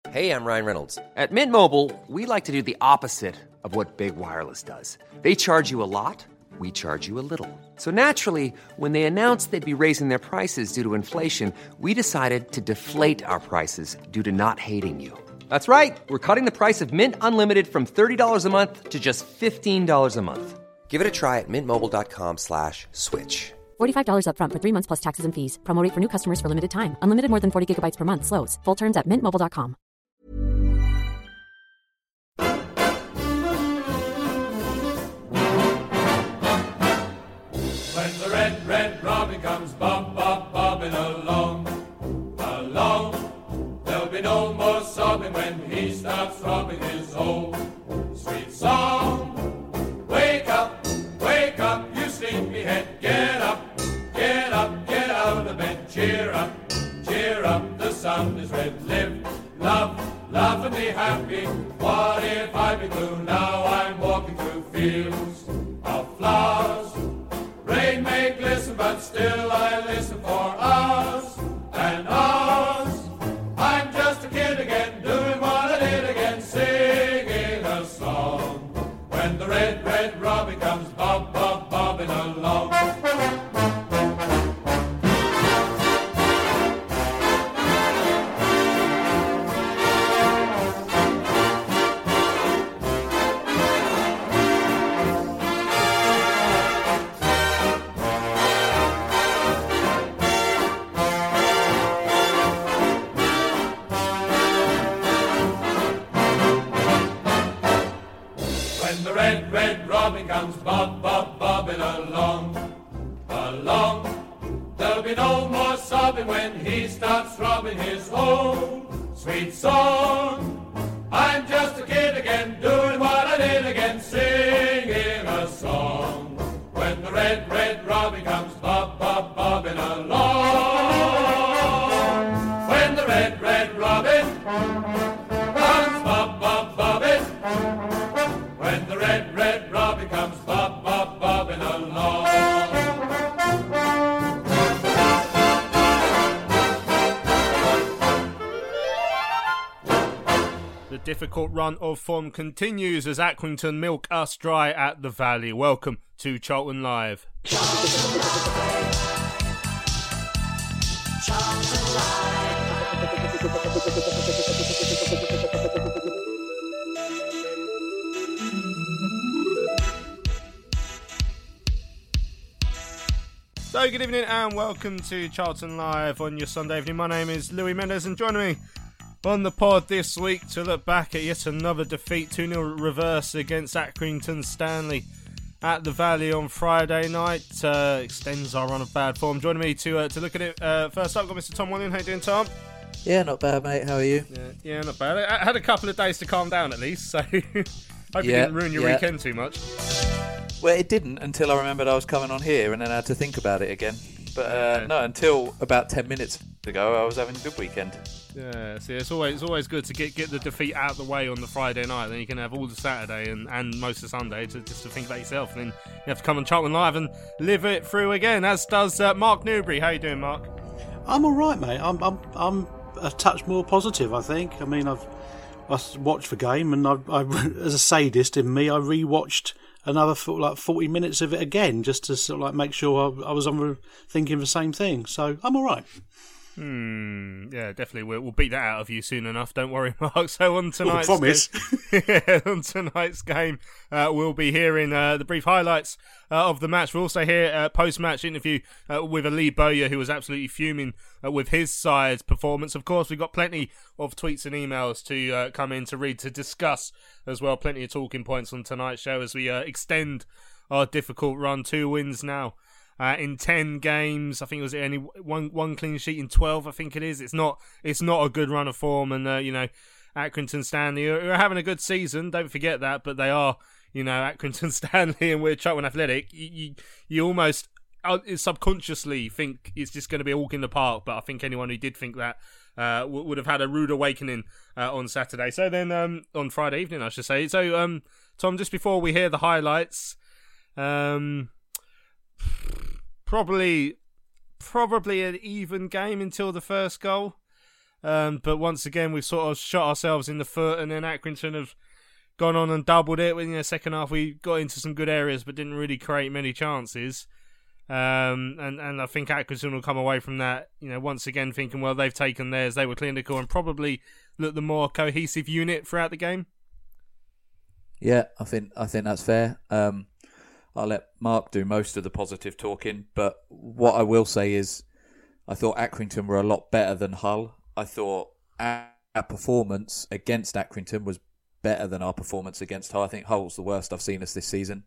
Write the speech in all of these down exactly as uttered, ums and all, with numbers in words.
Hey, I'm Ryan Reynolds. At Mint Mobile, we like to do the opposite of what Big Wireless does. They charge you a lot, we charge you a little. So naturally, when they announced they'd be raising their prices due to inflation, we decided to deflate our prices due to not hating you. That's right. We're cutting the price of Mint Unlimited from thirty dollars a month to just fifteen dollars a month. Give it a try at mintmobile.com slash switch. forty-five dollars up front for three months plus taxes and fees. Promo rate for new customers for limited time. Unlimited more than forty gigabytes per month. Slows full terms at mint mobile dot com. When the red, red robin comes bob, bob, bobbing along, along, there'll be no more sobbing when he starts throbbing his old sweet song. Wake up, wake up, you sleepyhead, get up, get up, get out of bed, cheer up, cheer up, the sun is red, live, love, laugh and be happy. What if I be blue? Now I'm walking through fields of flowers. Rain may glisten, but still I listen for hours and hours. I'm just a kid again, doing what I did again, singing a song. When the red, red robin comes bob, bob, bobbing along. Red, red robin comes bob, bob, bobbing along, along. There'll be no more sobbing when he starts throbbing his own sweet song. I'm just a kid again, doing what I did again, singing a song. When the red, red robin comes bob, bob, bobbing along. When the red, red robin comes bob, bob, bobbing. When the red, red robin comes bob, bob, bobbing along. The difficult run of form continues as Accrington milk us dry at the Valley. Welcome to Charlton Live. Charlton Live. Charlton Live. So good evening and welcome to Charlton Live on your Sunday evening. My name is Louis Mendes and joining me on the pod this week to look back at yet another defeat, two nil reverse against Accrington Stanley at the Valley on Friday night. Uh, extends our run of bad form. Joining me to uh, to look at it, uh, first up, got Mister Tom William. How you doing, Tom? Yeah, not bad, mate. How are you? Yeah, yeah, not bad. I had a couple of days to calm down at least, so hope yeah, it didn't ruin your yeah. weekend too much. Well, it didn't until I remembered I was coming on here and then I had to think about it again. But uh, yeah. no, until about ten minutes ago, I was having a good weekend. Yeah, see, it's always it's always good to get, get the defeat out of the way on the Friday night. Then you can have all the Saturday and, and most of Sunday to just to think about yourself. And then you have to come on Charlton Live and live it through again, as does uh, Mark Newbury. How you doing, Mark? I'm all right, mate. I'm I'm I'm a touch more positive, I think. I mean, I've I watched the game, and I, I as a sadist in me, I rewatched another like forty minutes of it again, just to sort of like make sure I, I was on the, thinking the same thing. So I'm all right. Hmm. Yeah, definitely. We'll, we'll beat that out of you soon enough. Don't worry, Mark. So on tonight's oh, promise. yeah, on tonight's game, uh, we'll be hearing uh, the brief highlights uh, of the match. We'll also hear a post-match interview uh, with Ali Bowyer, who was absolutely fuming uh, with his side's performance. Of course, we've got plenty of tweets and emails to uh, come in to read, to discuss as well. Plenty of talking points on tonight's show as we uh, extend our difficult run. Two wins now. Uh, in ten games, I think it was only one one clean sheet in twelve. I think it is. It's not. It's not a good run of form, and uh, you know, Accrington Stanley are, are having a good season. Don't forget that, but they are, you know, Accrington Stanley, and we're Charlton Athletic. You, you, you almost uh, subconsciously think it's just going to be a walk in the park. But I think anyone who did think that uh, w- would have had a rude awakening uh, on Saturday. So then um, on Friday evening, I should say. So um, Tom, just before we hear the highlights. Um, Probably, probably an even game until the first goal. Um, but once again, we've sort of shot ourselves in the foot, and then Accrington have gone on and doubled it. In the second half, we got into some good areas, but didn't really create many chances. Um, and, and I think Accrington will come away from that, you know, once again thinking, well, they've taken theirs, they were clinical, and probably look the more cohesive unit throughout the game. Yeah, I think I think that's fair. Um, I'll let Mark do most of the positive talking, but what I will say is I thought Accrington were a lot better than Hull. I thought our performance against Accrington was better than our performance against Hull. I think Hull's the worst I've seen us this season.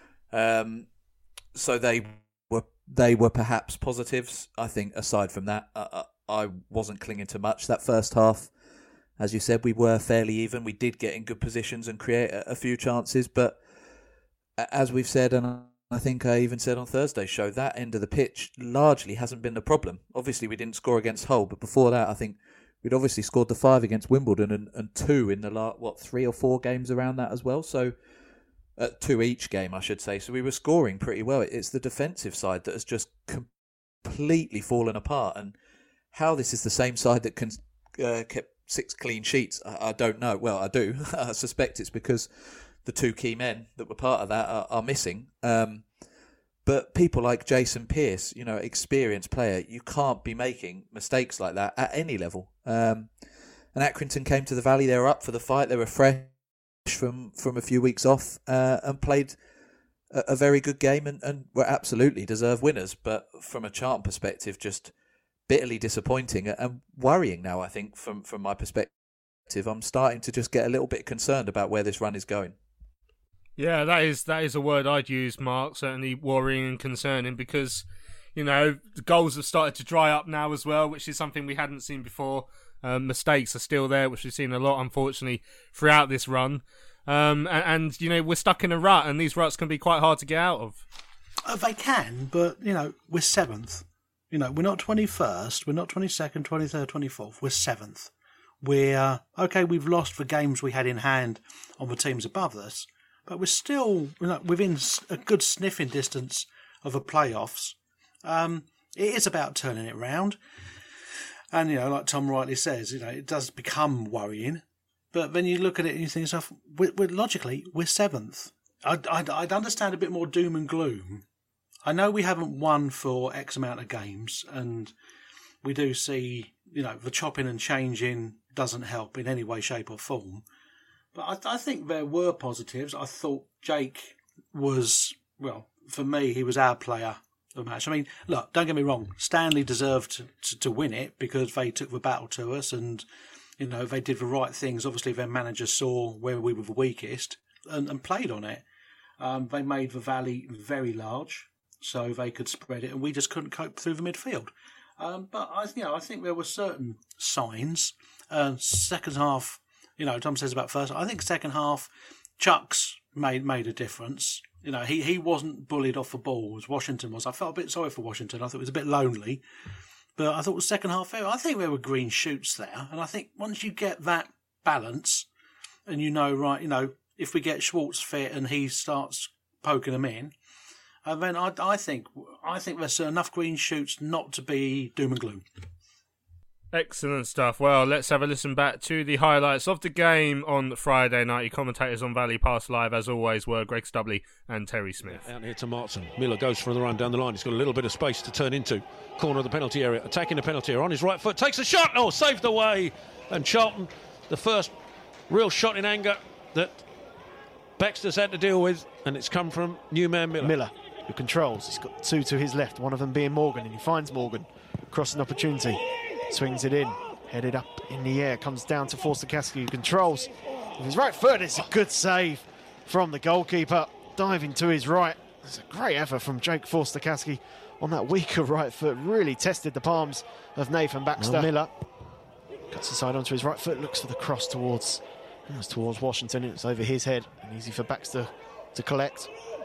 Um, so they were they were perhaps positives. I think aside from that, I, I wasn't clinging to much that first half. As you said, we were fairly even. We did get in good positions and create a, a few chances, but as we've said, and I think I even said on Thursday's show, that end of the pitch largely hasn't been the problem. Obviously, we didn't score against Hull, but before that, I think we'd obviously scored the five against Wimbledon and, and two in the last, what, three or four games around that as well. So, uh, two each game, I should say. So we were scoring pretty well. It's the defensive side that has just completely fallen apart. And how this is the same side that can uh, kept six clean sheets, I, I don't know. Well, I do. I suspect it's because the two key men that were part of that are, are missing. Um, but people like Jason Pearce, you know, experienced player, you can't be making mistakes like that at any level. Um, and Accrington came to the Valley, they were up for the fight, they were fresh from, from a few weeks off uh, and played a, a very good game and, and were absolutely deserved winners. But from a Charlton perspective, just bitterly disappointing and worrying now, I think, from, from my perspective. I'm starting to just get a little bit concerned about where this run is going. Yeah, that is that is a word I'd use, Mark. Certainly worrying and concerning because, you know, the goals have started to dry up now as well, which is something we hadn't seen before. Um, mistakes are still there, which we've seen a lot, unfortunately, throughout this run. Um, and, and, you know, we're stuck in a rut, and these ruts can be quite hard to get out of. Uh, they can, but, you know, we're seventh. You know, we're not twenty-first, we're not twenty-second, twenty-third, twenty-fourth, we're seventh. We're, okay, we've lost the games we had in hand on the teams above us, but we're still, you know, within a good sniffing distance of the playoffs. Um, it is about turning it round. And, you know, like Tom rightly says, you know, it does become worrying. But then you look at it and you think to yourself, we're, we're, logically, we're seventh. I'd, I'd, I'd understand a bit more doom and gloom. I know we haven't won for X amount of games, and we do see, you know, the chopping and changing doesn't help in any way, shape or form. But I, I think there were positives. I thought Jake was, well, for me, he was our player of the match. I mean, look, don't get me wrong. Stanley deserved to, to, to win it because they took the battle to us and, you know, they did the right things. Obviously, their manager saw where we were the weakest and, and played on it. Um, they made the Valley very large so they could spread it, and we just couldn't cope through the midfield. Um, but, I, you know, I think there were certain signs. Uh, second half, you know, Tom says about first. I think second half, Chuks made made a difference. You know, he, he wasn't bullied off the ball as Washington was. I felt a bit sorry for Washington. I thought it was a bit lonely. But I thought the second half, I think there were green shoots there. And I think once you get that balance and you know, right, you know, if we get Schwartz fit and he starts poking them in, and then I, I think I think there's enough green shoots not to be doom and gloom. Excellent stuff. Well, let's have a listen back to the highlights of the game on Friday night. Your commentators on Valley Pass Live, as always, were Greg Stubley and Terry Smith. Out here to Martin. Miller goes for the run down the line. He's got a little bit of space to turn into. Corner of the penalty area. Attacking the penalty area on his right foot. Takes a shot. Oh, saved away. And Charlton, the first real shot in anger that Baxter's had to deal with. And it's come from new man Miller. Miller, who controls. He's got two to his left, one of them being Morgan. And he finds Morgan. Crossing opportunity. Swings it in, headed up in the air, comes down to Forster-Caskey, who controls with his right foot. It's a good save from the goalkeeper, diving to his right. It's a great effort from Jake Forster-Caskey on that weaker right foot. Really tested the palms of Nathan Baxter. Well, Miller cuts aside onto his right foot, looks for the cross towards, towards Washington. It's over his head and easy for Baxter to collect.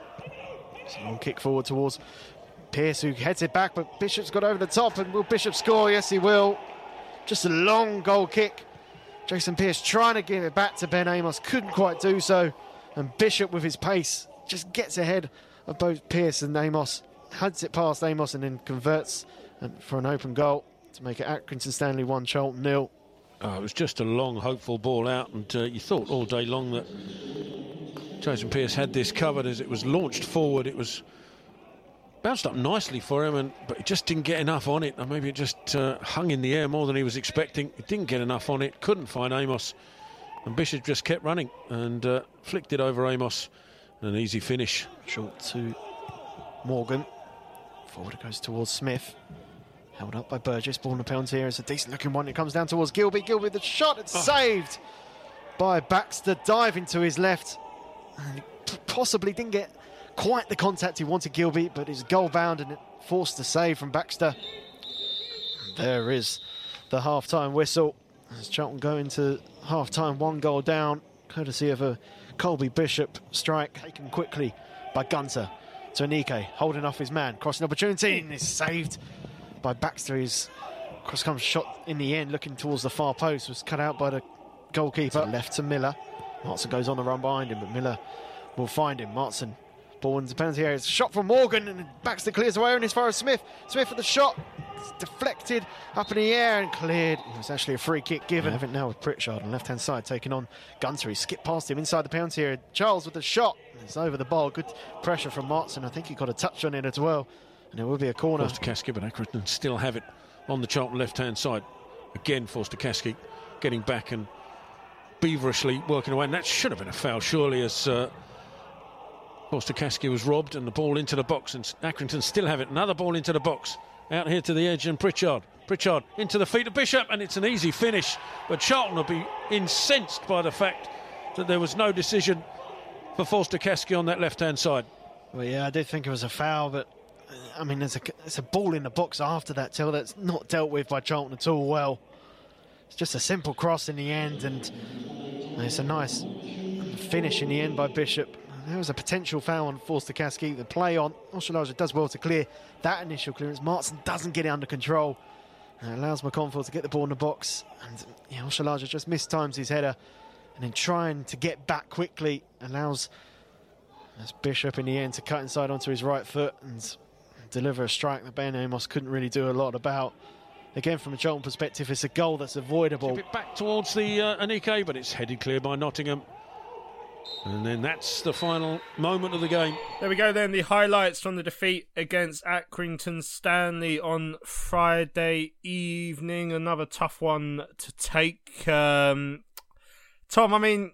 So one kick forward towards Pearce, who heads it back, but Bishop's got over the top. And will Bishop score? Yes, he will. Just a long goal kick. Jason Pearce trying to give it back to Ben Amos, couldn't quite do so. And Bishop, with his pace, just gets ahead of both Pearce and Amos, heads it past Amos, and then converts and for an open goal to make it Accrington Stanley one, Charlton nil. Oh, it was just a long, hopeful ball out, and uh, you thought all day long that Jason Pearce had this covered. As it was launched forward, it was bounced up nicely for him, and but he just didn't get enough on it. Or maybe it just uh, hung in the air more than he was expecting. He didn't get enough on it, couldn't find Amos, and Bishop just kept running and uh, flicked it over Amos. An easy finish. Short to Morgan. Forward it goes towards Smith. Held up by Burgess. Ball in the penalty area. It's a decent looking one. It comes down towards Gilby. Gilby the shot. It's oh. saved by Baxter. Diving to his left. And he possibly didn't get quite the contact he wanted, Gilby, but it's goal bound and it forced the save from Baxter. And there is the half time whistle. As Charlton go into half time, one goal down, courtesy of a Colby Bishop strike taken quickly by Gunter. To Anike, holding off his man. Crossing opportunity and is saved by Baxter. His cross comes shot in the end, looking towards the far post, was cut out by the goalkeeper. To left to Miller. Martson goes on the run behind him, but Miller will find him. Martson, ball into the penalty area. It's a shot from Morgan, and Baxter clears away on as far as Smith. Smith with the shot. It's deflected up in the air and cleared. It was actually a free kick given. Yeah. I think now with Pritchard on the left-hand side taking on Gunter. He skipped past him inside the penalty area. Charles with the shot. It's over the bar. Good pressure from Martson. I think he got a touch on it as well. And it will be a corner. Forster-Caskey, but Accrington still have it on the Charlton left-hand side. Again, Forster-Caskey getting back and beaverishly working away. And that should have been a foul, surely, as uh, Forster-Caskey was robbed and the ball into the box. And Accrington still have it. Another ball into the box. Out here to the edge, and Pritchard. Pritchard into the feet of Bishop, and it's an easy finish. But Charlton will be incensed by the fact that there was no decision for Forster-Caskey on that left-hand side. Well, yeah, I did think it was a foul, but I mean, there's a, there's a ball in the box after that, Till, that's not dealt with by Charlton at all well. It's just a simple cross in the end, and it's a nice finish in the end by Bishop. There was a potential foul on Forster-Caskey. The play on Oshalaja does well to clear that initial clearance. Martson doesn't get it under control. And it allows McConville to get the ball in the box. And yeah, Oshalaja just mistimes his header. And then trying to get back quickly allows as Bishop in the end to cut inside onto his right foot and deliver a strike that Ben Amos couldn't really do a lot about. Again, from a Charlton perspective, it's a goal that's avoidable. Chip it back towards the uh, Anike, but it's headed clear by Nottingham. And then that's the final moment of the game. There we go then, the highlights from the defeat against Accrington Stanley on Friday evening. Another tough one to take. Um, Tom, I mean,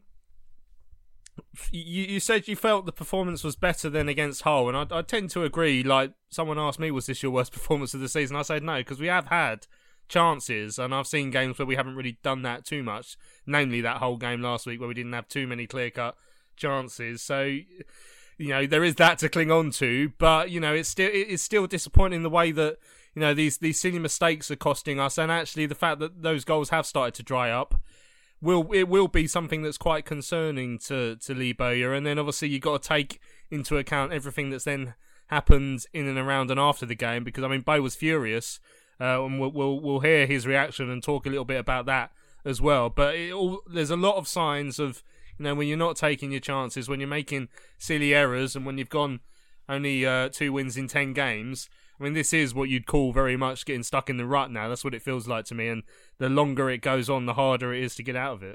you, you said you felt the performance was better than against Hull, and I, I tend to agree. Like, someone asked me, was this your worst performance of the season? I said no, because we have had chances, and I've seen games where we haven't really done that too much, namely that whole game last week where we didn't have too many clear-cut chances. So, you know, there is that to cling on to, but, you know, it's still it's still disappointing the way that, you know, these these silly mistakes are costing us, and actually the fact that those goals have started to dry up will it will be something that's quite concerning to to Lee Bowyer. And then obviously you've got to take into account everything that's then happened in and around and after the game, because I mean, Bow was furious. Uh, and we'll, we'll we'll hear his reaction and talk a little bit about that as well. But it all, there's a lot of signs of, you know, when you're not taking your chances, when you're making silly errors, and when you've gone only uh, two wins in ten games. I mean, this is what you'd call very much getting stuck in the rut now. That's what it feels like to me. And the longer it goes on, the harder it is to get out of it.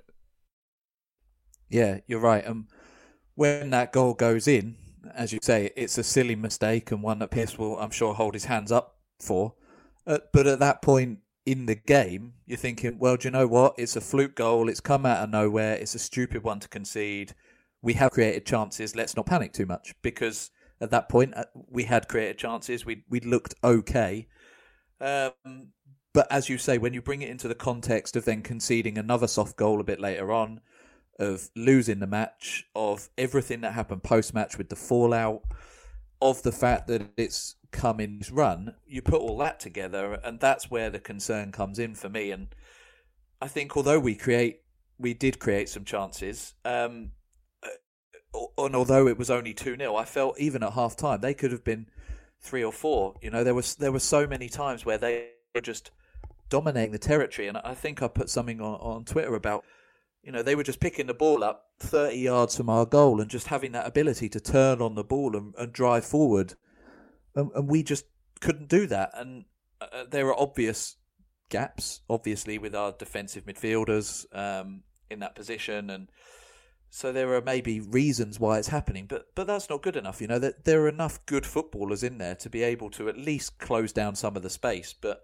Yeah, you're right. Um, when that goal goes in, as you say, it's a silly mistake and one that Pearce will, I'm sure, hold his hands up for. Uh, but at that point in the game, you're thinking, well, do you know what? It's a fluke goal. It's come out of nowhere. It's a stupid one to concede. We have created chances. Let's not panic too much, because at that point uh, we had created chances. We we looked okay. Um, but as you say, when you bring it into the context of then conceding another soft goal a bit later on, of losing the match, of everything that happened post-match with the fallout, of the fact that it's come in this run, you put all that together, and that's where the concern comes in for me. And I think although we create, we did create some chances, um, and although it was only two nil, I felt even at half time they could have been three or four. You know, there was there were so many times where they were just dominating the territory, and I think I put something on, on Twitter about, you know, they were just picking the ball up thirty yards from our goal and just having that ability to turn on the ball and, and drive forward. And, and we just couldn't do that. And uh, there are obvious gaps, obviously, with our defensive midfielders um, in that position, and so there are maybe reasons why it's happening, but but that's not good enough. You know, that there are enough good footballers in there to be able to at least close down some of the space, but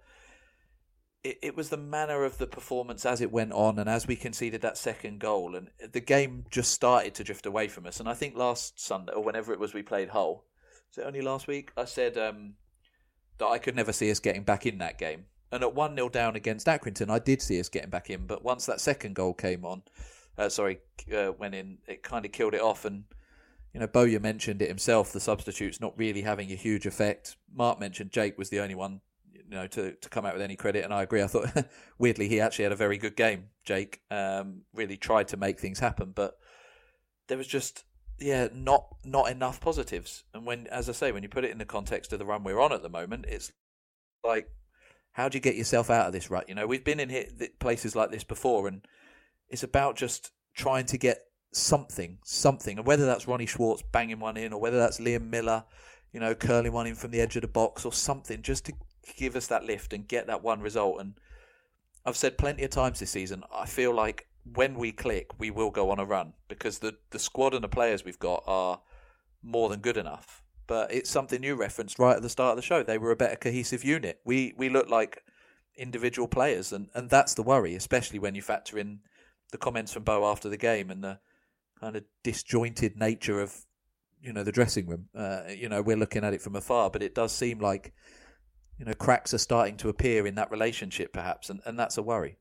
it, it was the manner of the performance as it went on, and as we conceded that second goal, and the game just started to drift away from us. And I think last Sunday, or whenever it was we played Hull, was it only last week, I said um, that I could never see us getting back in that game. And at one nil down against Accrington, I did see us getting back in. But once that second goal came on, uh, sorry, uh, went in, it kind of killed it off. And, you know, Bowyer mentioned it himself, the substitutes not really having a huge effect. Mark mentioned Jake was the only one, you know, to, to come out with any credit. And I agree. I thought, weirdly, he actually had a very good game, Jake. Um, really tried to make things happen. But there was just, yeah, not not enough positives. And when, as I say, when you put it in the context of the run we're on at the moment, it's like, how do you get yourself out of this rut? You know, we've been in hit places like this before, and it's about just trying to get something, something. And whether that's Ronnie Schwartz banging one in, or whether that's Liam Miller, you know, curling one in from the edge of the box or something, just to give us that lift and get that one result. And I've said plenty of times this season, I feel like when we click, we will go on a run, because the, the squad and the players we've got are more than good enough. But it's something you referenced right at the start of the show. They were a better cohesive unit. We we look like individual players, and, and that's the worry, especially when you factor in the comments from Bo after the game and the kind of disjointed nature of, you know, the dressing room. Uh, you know, we're looking at it from afar, but it does seem like, you know, cracks are starting to appear in that relationship, perhaps, and, and that's a worry.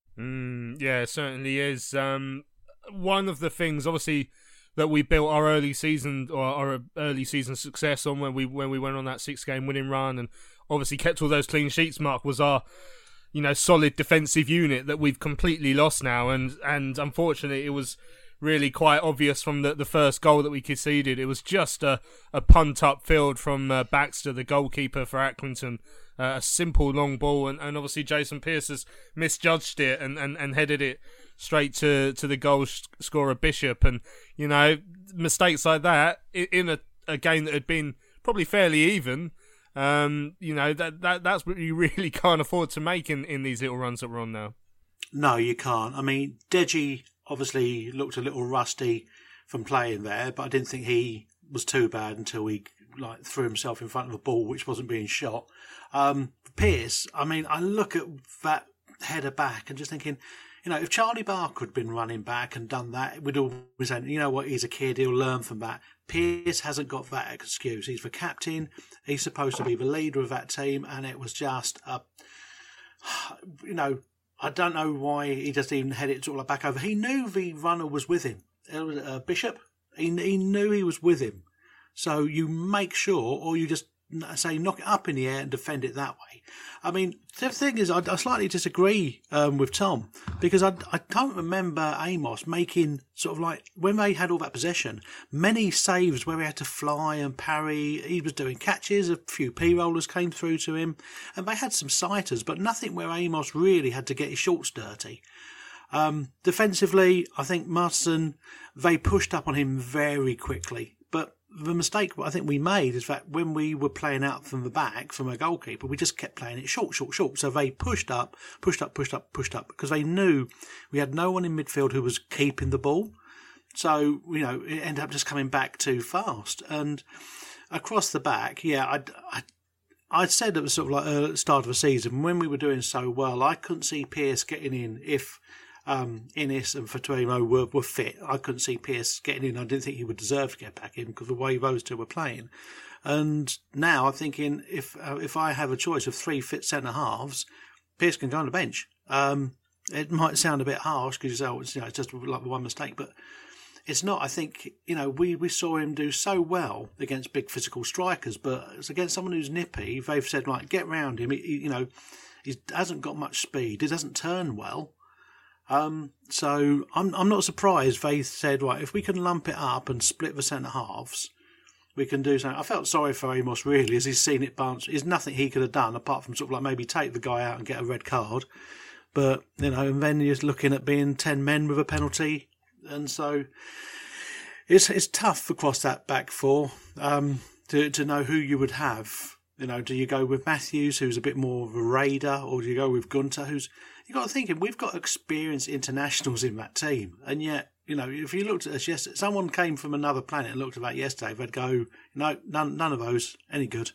Mm, yeah, it certainly is. Um, one of the things, obviously, that we built our early season or our early season success on when we when we went on that six game winning run, and obviously kept all those clean sheets, Mark, was our, you know, solid defensive unit that we've completely lost now. And and unfortunately, it was really quite obvious from the, the first goal that we conceded. It was just a, a punt up field from uh, Baxter, the goalkeeper for Accrington. Uh, a simple long ball, and, and obviously Jason Pearce has misjudged it and, and, and headed it straight to, to the goal scorer Bishop. And, you know, mistakes like that in a, a game that had been probably fairly even, um, you know, that, that that's what you really can't afford to make in, in these little runs that we're on now. No, you can't. I mean, Deji obviously looked a little rusty from playing there, but I didn't think he was too bad until he like threw himself in front of a ball which wasn't being shot. Um, Pearce, I mean, I look at that header back and just thinking, you know, if Charlie Barker had been running back and done that, we'd all be saying, you know what, he's a kid, he'll learn from that. Pearce hasn't got that excuse. He's the captain, he's supposed to be the leader of that team, and it was just, a, you know, I don't know why he just even head it sort of back over. He knew the runner was with him. It was uh, Bishop. He, he knew he was with him. So you make sure, or you just say knock it up in the air and defend it that way. I mean, the thing is, I, I slightly disagree um, with Tom, because I, I don't remember Amos making sort of like, when they had all that possession, many saves where he had to fly and parry. He was doing catches, a few P-rollers came through to him, and they had some sighters, but nothing where Amos really had to get his shorts dirty. Um, defensively, I think Marston, they pushed up on him very quickly, but the mistake I think we made is that when we were playing out from the back, from a goalkeeper, we just kept playing it short, short, short. So they pushed up, pushed up, pushed up, pushed up, because they knew we had no one in midfield who was keeping the ball. So, you know, it ended up just coming back too fast. And across the back, yeah, I'd, I'd, I'd said it was sort of like the start of the season, when we were doing so well, I couldn't see Pearce getting in if Um, Innes and Fatuemo were, were fit. I couldn't see Pearce getting in. I didn't think he would deserve to get back in because of the way those two were playing. And now I'm thinking, if uh, if I have a choice of three fit centre halves, Pearce can go on the bench. Um, it might sound a bit harsh because you know, it's, you know, it's just like one mistake, but it's not. I think, you know, we, we saw him do so well against big physical strikers, but it's against someone who's nippy. They've said, like, get round him. He, he, you know, he hasn't got much speed. He doesn't turn well. Um, so I'm I'm not surprised they said, right, if we can lump it up and split the centre halves, we can do something. I felt sorry for Amos, really, as he's seen it bounce. There's nothing he could have done apart from sort of like maybe take the guy out and get a red card. But, you know, and then you're looking at being ten men with a penalty. And so it's it's tough across that back four um, to, to know who you would have You know, do you go with Matthews, who's a bit more of a raider, or do you go with Gunter, who's... You've got to think, we've got experienced internationals in that team, and yet, you know, if you looked at us yesterday, someone came from another planet and looked at that yesterday, they'd go, no, none, none of those any good.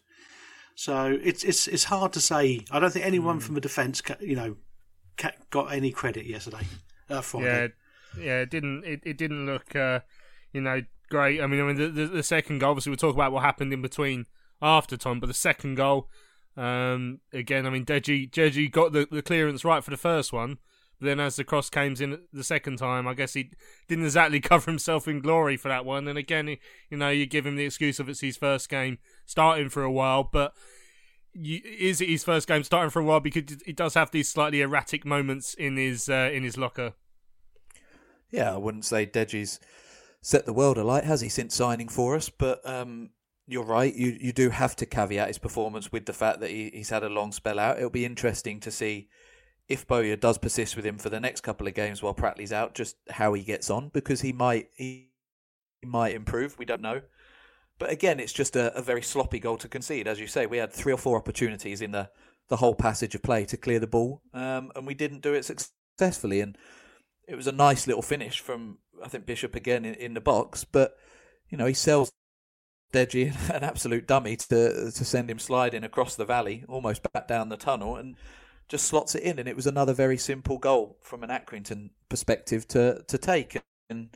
So it's it's it's hard to say. I don't think anyone mm. from the defence, you know, got any credit yesterday. Uh, Friday. Yeah, yeah, it didn't it, it didn't look, uh, you know, great. I mean, I mean, the, the the second goal. Obviously, we'll talk about what happened in between after Tom, but the second goal, um, again, I mean, Deji Deji got the, the clearance right for the first one. But then as the cross came in the second time, I guess he didn't exactly cover himself in glory for that one. And again, you know, you give him the excuse of it's his first game starting for a while, but you, is it his first game starting for a while? Because he does have these slightly erratic moments in his uh, in his locker. Yeah, I wouldn't say Deji's set the world alight, has he, since signing for us? But um, you're right, you, you do have to caveat his performance with the fact that he, he's had a long spell out. It'll be interesting to see if Bowyer does persist with him for the next couple of games while Pratley's out, just how he gets on, because he might he, he might improve. We don't know. But again, it's just a, a very sloppy goal to concede. As you say, we had three or four opportunities in the, the whole passage of play to clear the ball, um, and we didn't do it successfully. And it was a nice little finish from, I think, Bishop again in, in the box. But, you know, he sells Deji, an absolute dummy, to to send him sliding across the valley, almost back down the tunnel, and just slots it in. And it was another very simple goal from an Accrington perspective to, to take. And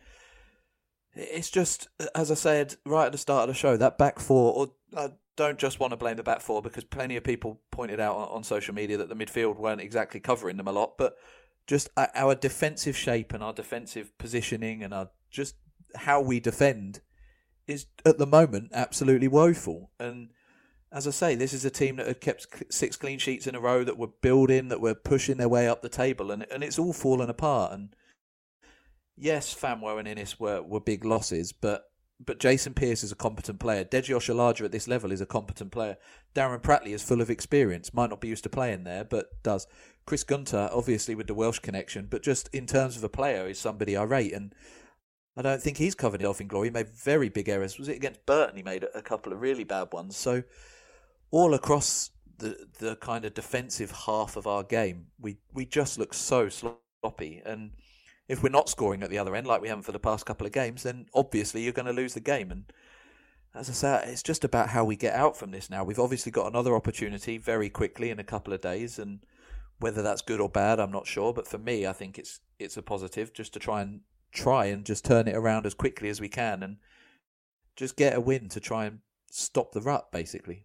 it's just, as I said right at the start of the show, that back four, or I don't just want to blame the back four, because plenty of people pointed out on, on social media that the midfield weren't exactly covering them a lot, but just our defensive shape and our defensive positioning and our just how we defend is at the moment absolutely woeful. And as I say, this is a team that had kept six clean sheets in a row, that were building, that were pushing their way up the table, and and it's all fallen apart. And yes, Famwo and Innis were, were big losses, but but Jason Pearce is a competent player. Deji Oshalaja at this level is a competent player. Darren Pratley is full of experience, might not be used to playing there, but does. Chris Gunter, obviously with the Welsh connection, but just in terms of a player, is somebody I rate, and I don't think he's covered it off in glory. He made very big errors. Was it against Burton? He made a couple of really bad ones. So all across the the kind of defensive half of our game, we, we just look so sloppy. And if we're not scoring at the other end, like we haven't for the past couple of games, then obviously you're going to lose the game. And as I say, it's just about how we get out from this now. We've obviously got another opportunity very quickly in a couple of days, and whether that's good or bad, I'm not sure. But for me, I think it's it's a positive, just to try and try and just turn it around as quickly as we can and just get a win to try and stop the rut, basically.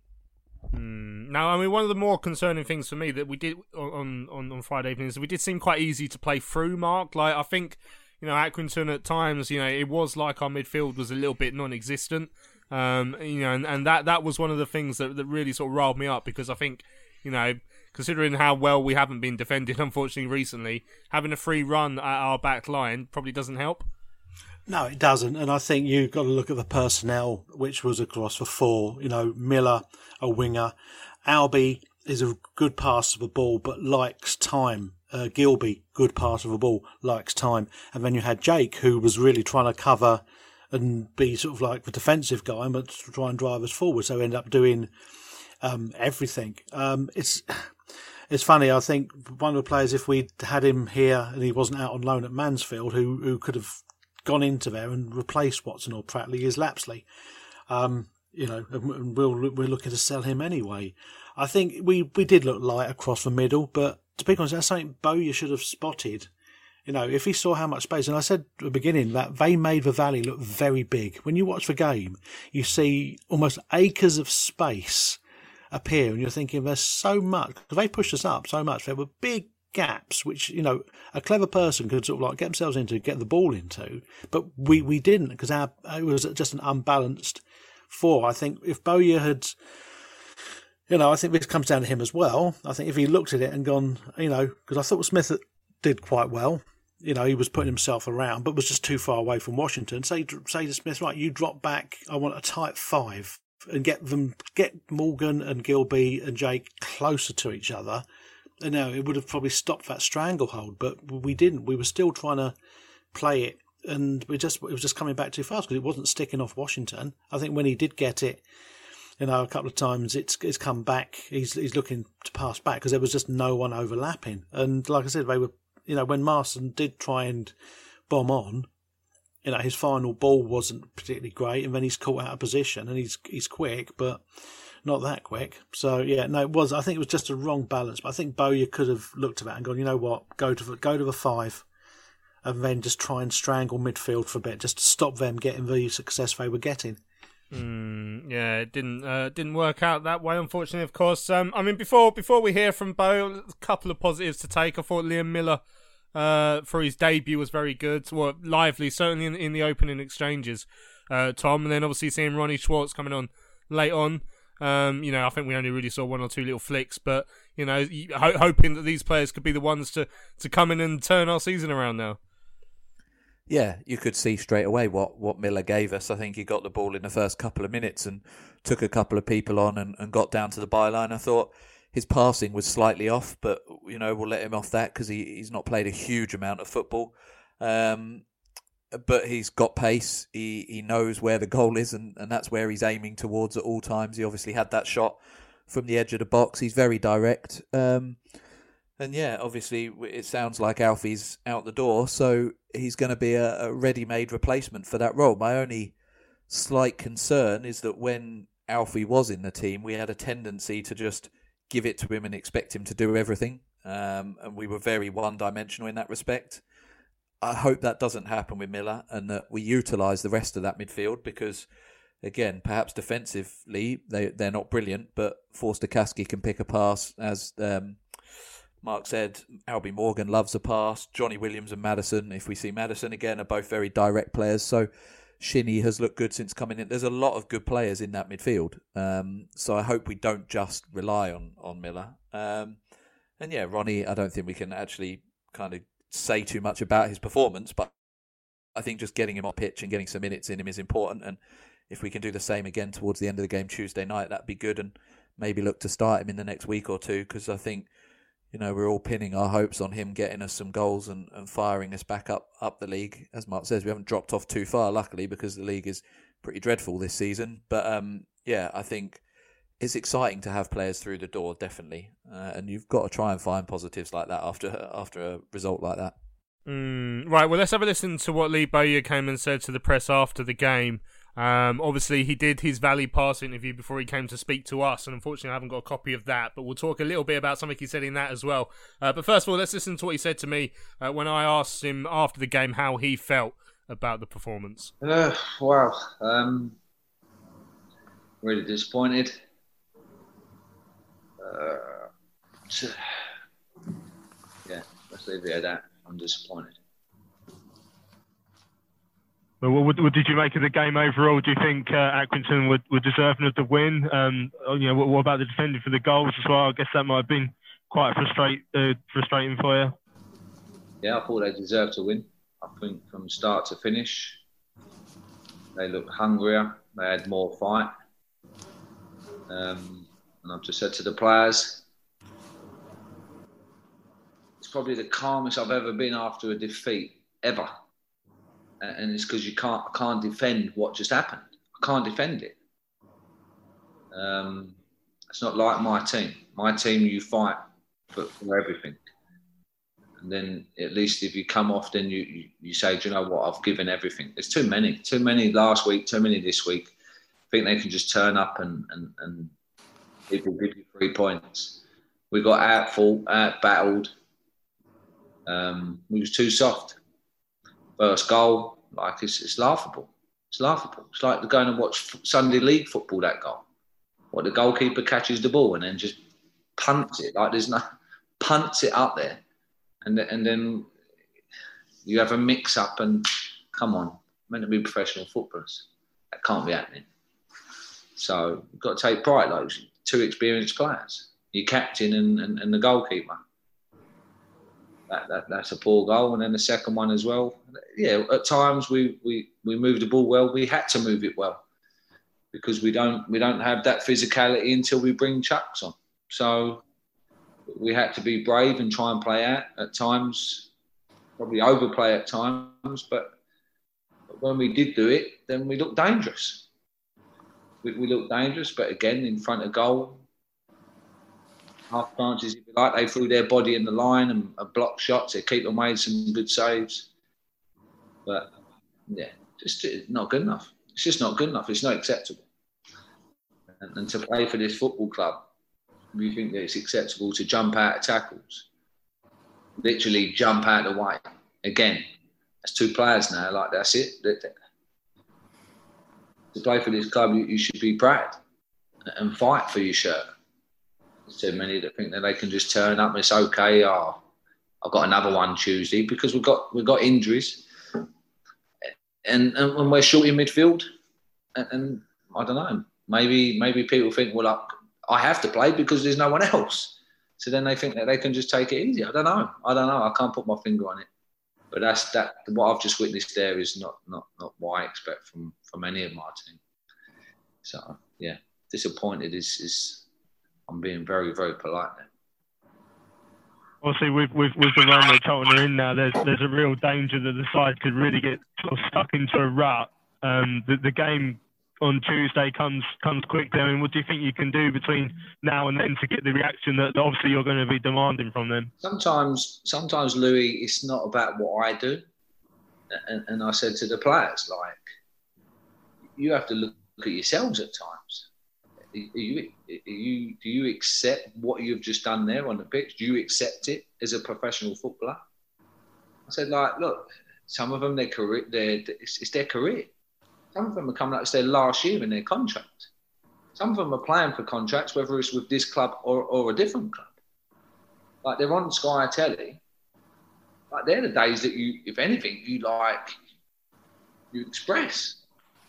Mm. Now, I mean, one of the more concerning things for me that we did on, on, on Friday evening is we did seem quite easy to play through, Mark. Like, I think, you know, Accrington at times, you know, it was like our midfield was a little bit non-existent. Um, you know, and, and that, that was one of the things that, that really sort of riled me up, because I think, you know, considering how well we haven't been defended, unfortunately, recently, having a free run at our back line probably doesn't help. No, it doesn't. And I think you've got to look at the personnel, which was across for four. You know, Miller, a winger. Albie is a good passer of the ball, but likes time. Uh, Gilby, good passer of the ball, likes time. And then you had Jake, who was really trying to cover and be sort of like the defensive guy, but to try and drive us forward. So end up doing um, everything. Um, it's it's funny. I think one of the players, if we'd had him here and he wasn't out on loan at Mansfield, who who could have gone into there and replaced Watson or Pratley, is Lapsley. Um, you know, and we'll, we're looking to sell him anyway. I think we, we did look light across the middle, but to be honest, that's something Bowyer should have spotted. You know, if he saw how much space, and I said at the beginning that they made the valley look very big. When you watch the game, you see almost acres of space appear, and you're thinking there's so much, because they pushed us up so much. There were big gaps, which, you know, a clever person could sort of like get themselves into, get the ball into, but we, we didn't, because our, it was just an unbalanced four. I think if Bowyer had, you know, I think this comes down to him as well. I think if he looked at it and gone, you know, because I thought Smith did quite well. You know, he was putting himself around, but was just too far away from Washington. Say, say to Smith, right, you drop back. I want a tight five, and get them, get Morgan and Gilby and Jake closer to each other. And now it would have probably stopped that stranglehold, but we didn't. We were still trying to play it, and we just it was just coming back too fast because it wasn't sticking off Washington. I think when he did get it, you know, a couple of times it's it's come back. He's he's looking to pass back because there was just no one overlapping. And like I said, they were, you know, when Marston did try and bomb on, you know, his final ball wasn't particularly great, and then he's caught out of position, and he's he's quick, but not that quick. So yeah, no, it was. I think it was just a wrong balance. But I think Bowyer could have looked at that and gone, you know what, go to the, go to the five, and then just try and strangle midfield for a bit, just to stop them getting the success they were getting. Mm, yeah, it didn't uh, didn't work out that way, unfortunately. Of course, um, I mean, before before we hear from Bo, a couple of positives to take. I thought Liam Miller, uh, for his debut, was very good. Well, lively, certainly in, in the opening exchanges, uh, Tom. And then obviously seeing Ronnie Schwartz coming on late on. Um, you know, I think we only really saw one or two little flicks, but you know, ho- hoping that these players could be the ones to, to come in and turn our season around now. Yeah, you could see straight away what, what Miller gave us. I think he got the ball in the first couple of minutes and took a couple of people on and, and got down to the byline. I thought his passing was slightly off, but, you know, we'll let him off that because he, he's not played a huge amount of football. Um, but he's got pace. He he knows where the goal is, and, and that's where he's aiming towards at all times. He obviously had that shot from the edge of the box. He's very direct. Um And yeah, obviously it sounds like Alfie's out the door, so he's going to be a, a ready-made replacement for that role. My only slight concern is that when Alfie was in the team, we had a tendency to just give it to him and expect him to do everything, um, and we were very one-dimensional in that respect. I hope that doesn't happen with Miller and that we utilise the rest of that midfield because, again, perhaps defensively they, they're not brilliant, but Forster-Caskey can pick a pass as... Um, Mark said Albie Morgan loves a pass. Johnny Williams and Maddison, if we see Maddison again, are both very direct players. So Shinnie has looked good since coming in. There's a lot of good players in that midfield. Um, so I hope we don't just rely on, on Miller. Um, and yeah, Ronnie, I don't think we can actually kind of say too much about his performance, but I think just getting him on pitch and getting some minutes in him is important. And if we can do the same again towards the end of the game Tuesday night, that'd be good. And maybe look to start him in the next week or two because I think, you know, we're all pinning our hopes on him getting us some goals and, and firing us back up, up the league. As Mark says, we haven't dropped off too far, luckily, because the league is pretty dreadful this season. But um, yeah, I think it's exciting to have players through the door, definitely. Uh, and you've got to try and find positives like that after after a result like that. Mm, right, well, let's have a listen to what Lee Bowyer came and said to the press after the game. Um, obviously, he did his Valley Pass interview before he came to speak to us, and unfortunately I haven't got a copy of that, but we'll talk a little bit about something he said in that as well. Uh, but first of all, let's listen to what he said to me uh, when I asked him after the game how he felt about the performance. Uh, wow. Um, really disappointed. Uh, yeah, let's leave it at that. I'm disappointed. Well, what, what did you make of the game overall? Do you think uh, Accrington were, were deserving of the win? Um, you know, what, what about the defending for the goals as well? I guess that might have been quite frustrate, uh, frustrating for you. Yeah, I thought they deserved to win. I think from start to finish, they looked hungrier. They had more fight. Um, and I've just said to the players, it's probably the calmest I've ever been after a defeat, ever. And it's because you can't I can't defend what just happened. I can't defend it. Um, it's not like my team. My team, you fight for, for everything. And then at least if you come off, then you, you, you say, do you know what, I've given everything. There's too many. Too many last week, too many this week. I think they can just turn up and, and, and people give you three points. We got out-fought, out-battled. Um, we was too soft. First goal, like it's, it's laughable. It's laughable. It's like going and watch Sunday League football, that goal. What, the goalkeeper catches the ball and then just punts it, like there's no, punts it up there. And, and then you have a mix-up and, come on, meant to be professional footballers. That can't be happening. So you've got to take pride, like two experienced players, your captain and, and, and the goalkeeper. That, that that's a poor goal, and then the second one as well. Yeah, at times we, we, we moved the ball well. We had to move it well because we don't we don't have that physicality until we bring Chucks on. So we had to be brave and try and play out at times, probably overplay at times. But when we did do it, then we looked dangerous. we, we looked dangerous, but again, in front of goal, half chances, if you like, they threw their body in the line and, and blocked shots. Their keeper made some good saves. But, yeah, just not good enough. It's just not good enough. It's not acceptable. And, and to play for this football club, we think that it's acceptable to jump out of tackles. Literally jump out of the way. Again, that's two players now. Like, that's it. To play for this club, you, you should be proud and fight for your shirt. There's too many that think that they can just turn up and it's okay. Oh, I've got another one Tuesday because we've got we've got injuries, and and when we're short in midfield, and, and I don't know. Maybe maybe people think, well, I, I have to play because there's no one else. So then they think that they can just take it easy. I don't know. I don't know. I can't put my finger on it. But that's that. What I've just witnessed there is not not not what I expect from from any of my team. So yeah, disappointed is is I'm being very very polite there. Obviously, with with with the run that Charlton are in now, there's there's a real danger that the side could really get sort of stuck into a rut. Um, the the game on Tuesday comes comes quickly. I mean, what do you think you can do between now and then to get the reaction that, that obviously you're going to be demanding from them? Sometimes, sometimes Louis, it's not about what I do. And, and I said to the players, like, you have to look at yourselves at times. Are you, are you, do you accept what you've just done there on the pitch? Do you accept it as a professional footballer? I said, like, look, some of them, their career, their, it's, it's their career. Some of them are coming up, it's their last year in their contract. Some of them are playing for contracts, whether it's with this club or, or a different club. Like, they're on Sky Telly. Like, they're the days that you, if anything, you like, you express.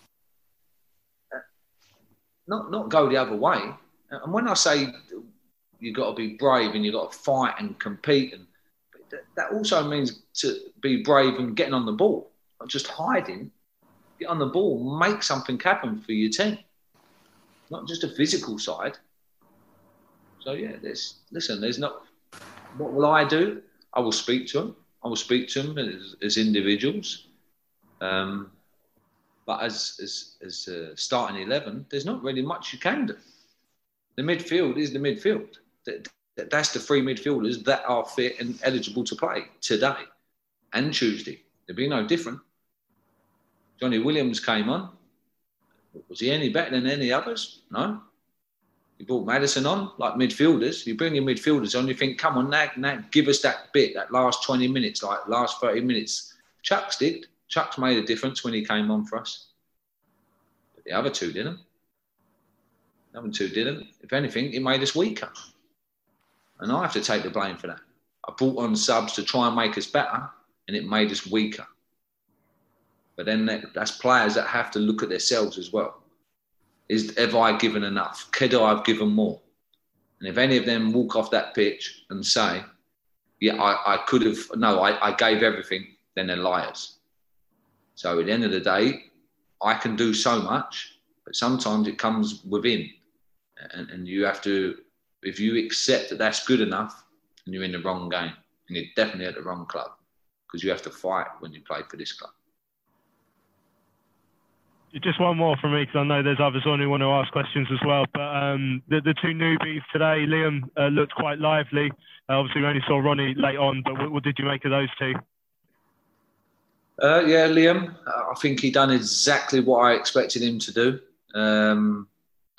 Not not go the other way. And when I say you've got to be brave and you've got to fight and compete, and that also means to be brave and getting on the ball, not just hiding. Get on the ball, make something happen for your team. Not just a physical side. So yeah, there's listen, there's not what will I do? I will speak to them. I will speak to them as, as individuals. Um, but as as as uh, starting eleven, there's not really much you can do. The midfield is the midfield. That, that, that's the three midfielders that are fit and eligible to play today and Tuesday. There'll be no different. Johnny Williams came on. Was he any better than any others? No. You brought Maddison on, like midfielders. You bring your midfielders on, you think, come on, now, now give us that bit, that last twenty minutes, like last thirty minutes. Chuks did. Chuks made a difference when he came on for us. But the other two didn't. The other two didn't. If anything, it made us weaker. And I have to take the blame for that. I brought on subs to try and make us better, and it made us weaker. But then that, that's players that have to look at themselves as well. Is have I given enough? Could I have given more? And if any of them walk off that pitch and say, yeah, I, I could have, no, I, I gave everything, then they're liars. So at the end of the day, I can do so much, but sometimes it comes within. And, and you have to, if you accept that that's good enough, then you're in the wrong game. And you're definitely at the wrong club, because you have to fight when you play for this club. Just one more from me, because I know there's others on who want to ask questions as well. But um, the, the two newbies today, Liam uh, looked quite lively. Uh, obviously, we only saw Ronnie late on, but what, what did you make of those two? Uh, yeah, Liam, I think he done exactly what I expected him to do. Um,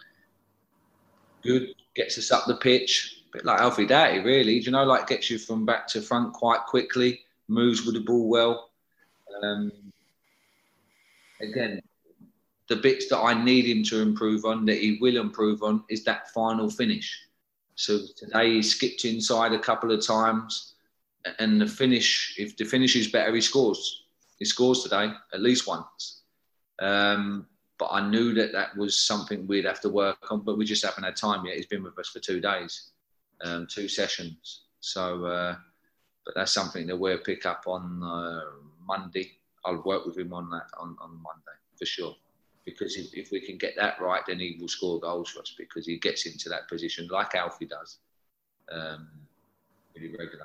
good, gets us up the pitch, a bit like Alfie Doughty, really. Do you know, like gets you from back to front quite quickly, moves with the ball well. Um, again, the bits that I need him to improve on, that he will improve on, is that final finish. So today he skipped inside a couple of times, and the finish, if the finish is better, he scores. He scores today, at least once. Um, but I knew that that was something we'd have to work on, but we just haven't had time yet. He's been with us for two days, um, two sessions. So, uh, but that's something that we'll pick up on uh, Monday. I'll work with him on that on, on Monday, for sure. Because if, if we can get that right, then he will score goals for us, because he gets into that position like Alfie does, um, really regular.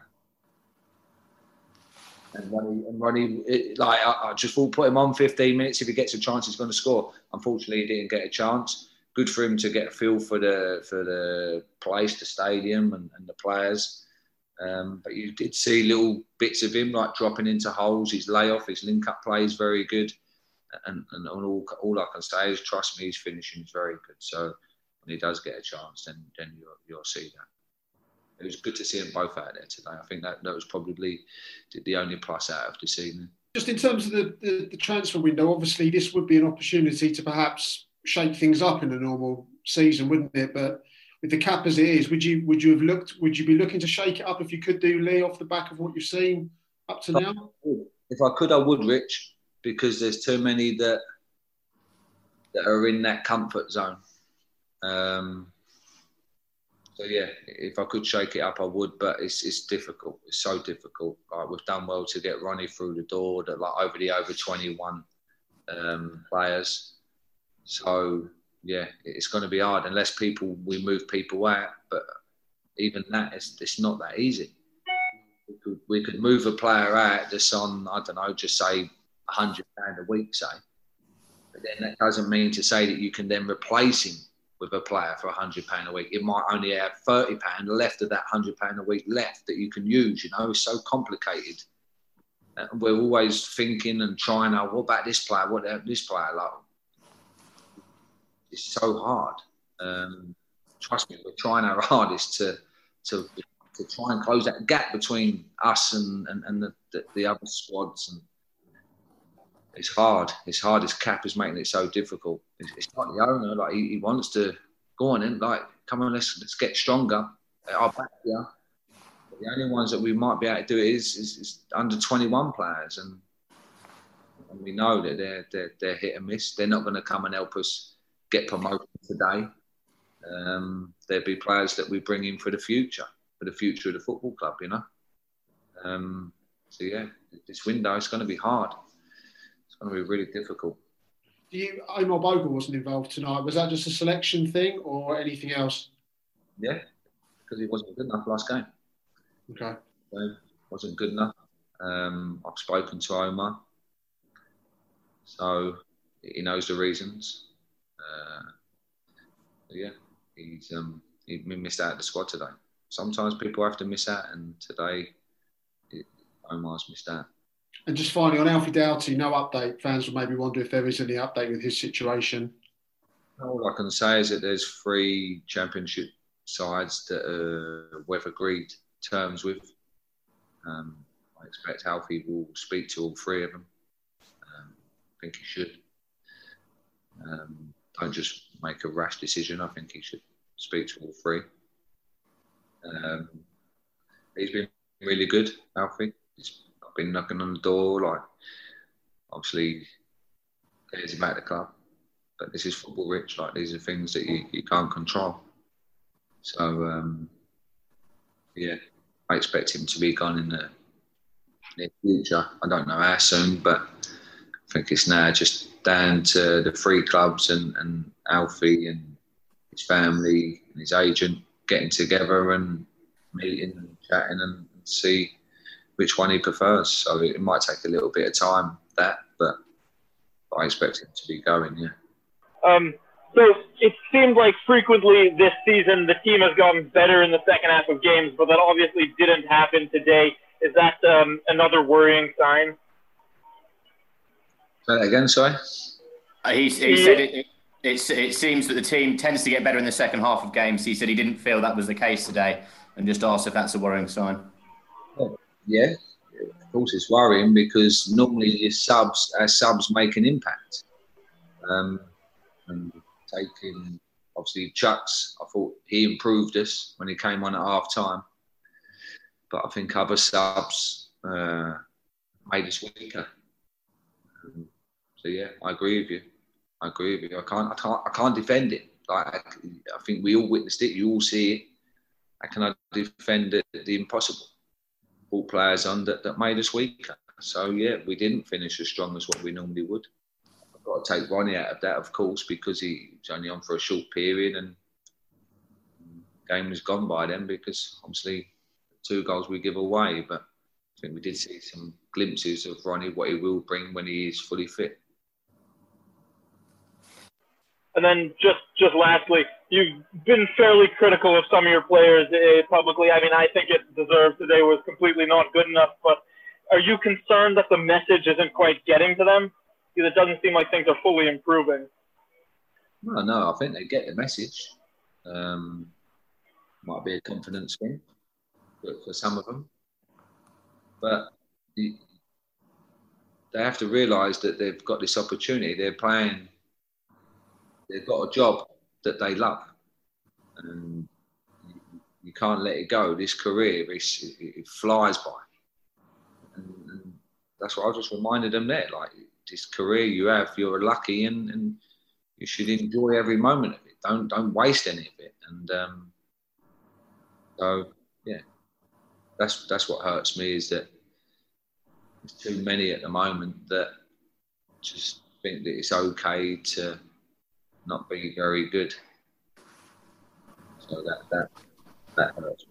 And Ronnie, and Ronnie it, like I, I just thought, put him on fifteen minutes. If he gets a chance, he's going to score. Unfortunately, he didn't get a chance. good for him to get a feel for the for the place, the stadium, and, and the players. Um, but you did see little bits of him like dropping into holes. His layoff, his link-up play is very good. And, and all, all I can say is, trust me, his finishing is very good. So when he does get a chance, then then you'll, you'll see that. It was good to see them both out there today. I think that, that was probably the only plus out of this evening. Just in terms of the, the, the transfer window, obviously this would be an opportunity to perhaps shake things up in a normal season, wouldn't it? But with the cap as it is, would you would you have looked? Would you be looking to shake it up if you could do, Lee, off the back of what you've seen up to now? If I could, I would, Rich, because there's too many that that are in that comfort zone. Um, so yeah, if I could shake it up, I would, but it's it's difficult. It's so difficult. Like, we've done well to get Ronnie through the door, that like over the over twenty-one um, players. So yeah, it's going to be hard unless people we move people out. But even that, it's, it's not that easy. We could, we could move a player out that's on, I don't know, just say a hundred pound a week, say. But then that doesn't mean to say that you can then replace him with a player for a hundred pound a week. It might only have thirty pound left of that hundred pound a week left that you can use. You know, it's so complicated. And we're always thinking and trying. Oh, what about this player? What about this player? Like, it's so hard. Um, trust me, we're trying our hardest to to to try and close that gap between us and and, and the, the, the other squads. And it's hard. It's hard. His cap is making it so difficult. It's, it's like the owner. Like he, he wants to go on and like, come on, let's let's get stronger. I'll back you. But the only ones that we might be able to do it is is, is under twenty-one players, and, and we know that they're they're they're hit and miss. They're not going to come and help us get promoted today. Um, there'll be players that we bring in for the future, for the future of the football club, you know. Um, so yeah, this window is going to be hard. It's going to be really difficult. Do you, Omar Bogle wasn't involved tonight. Was that just a selection thing or anything else? Yeah, because he wasn't good enough last game. Okay. So, wasn't good enough. Um, I've spoken to Omar, so he knows the reasons. Uh, yeah, he's um, he missed out of the squad today. Sometimes people have to miss out, and today it, Omar's missed out. And just finally, on Alfie Doughty, no update. Fans will maybe wonder if there is any update with his situation. All I can say is that there's three championship sides that uh, we've agreed terms with. Um, I expect Alfie will speak to all three of them. Um, I think he should. Um, don't just make a rash decision. I think he should speak to all three. Um, he's been really good, Alfie. He's been knocking on the door, like, obviously cares about the club. But this is football, Rich. Like, these are things that you, you can't control. So, um, yeah, I expect him to be gone in the near future. I don't know how soon, but I think it's now just down to the three clubs and, and Alfie and his family and his agent getting together and meeting and chatting and see which one he prefers. So it might take a little bit of time, that, but I expect him to be going, yeah. Um, so it seemed like frequently this season the team has gotten better in the second half of games, but that obviously didn't happen today. Is that um, another worrying sign? Say that again, sorry? Uh, he he yeah. said it, it, it's, it seems that the team tends to get better in the second half of games. He said he didn't feel that was the case today and just asked if that's a worrying sign. Yeah, of course it's worrying because normally your subs, our subs make an impact. Um, and taking, obviously, Chuks, I thought he improved us when he came on at half time. But I think other subs uh, made us weaker. Um, so yeah, I agree with you. I agree with you. I can't, I can't, I can't defend it. Like I, I think we all witnessed it. You all see it. How can I defend it, the impossible? All players on that, that made us weaker. So yeah, we didn't finish as strong as what we normally would. I've got to take Ronnie out of that, of course, because he was only on for a short period and the game was gone by then because obviously two goals we give away. But I think we did see some glimpses of Ronnie, what he will bring when he is fully fit. And then just, just lastly, you've been fairly critical of some of your players uh, publicly. I mean, I think it deserved today was completely not good enough. But are you concerned that the message isn't quite getting to them? Because it doesn't seem like things are fully improving. No, no, I think they get the message. Um, might be a confidence thing for, for some of them. But you, they have to realise that they've got this opportunity. They're playing... They've got a job that they love, and you, you can't let it go. This career, it, it flies by, and, and that's what I just reminded them there. Like, this career you have, you're lucky, and, and you should enjoy every moment of it. Don't don't waste any of it. And um, so, yeah, that's that's what hurts me, is that there's too many at the moment that just think that it's okay to not be very good. So that that that hurts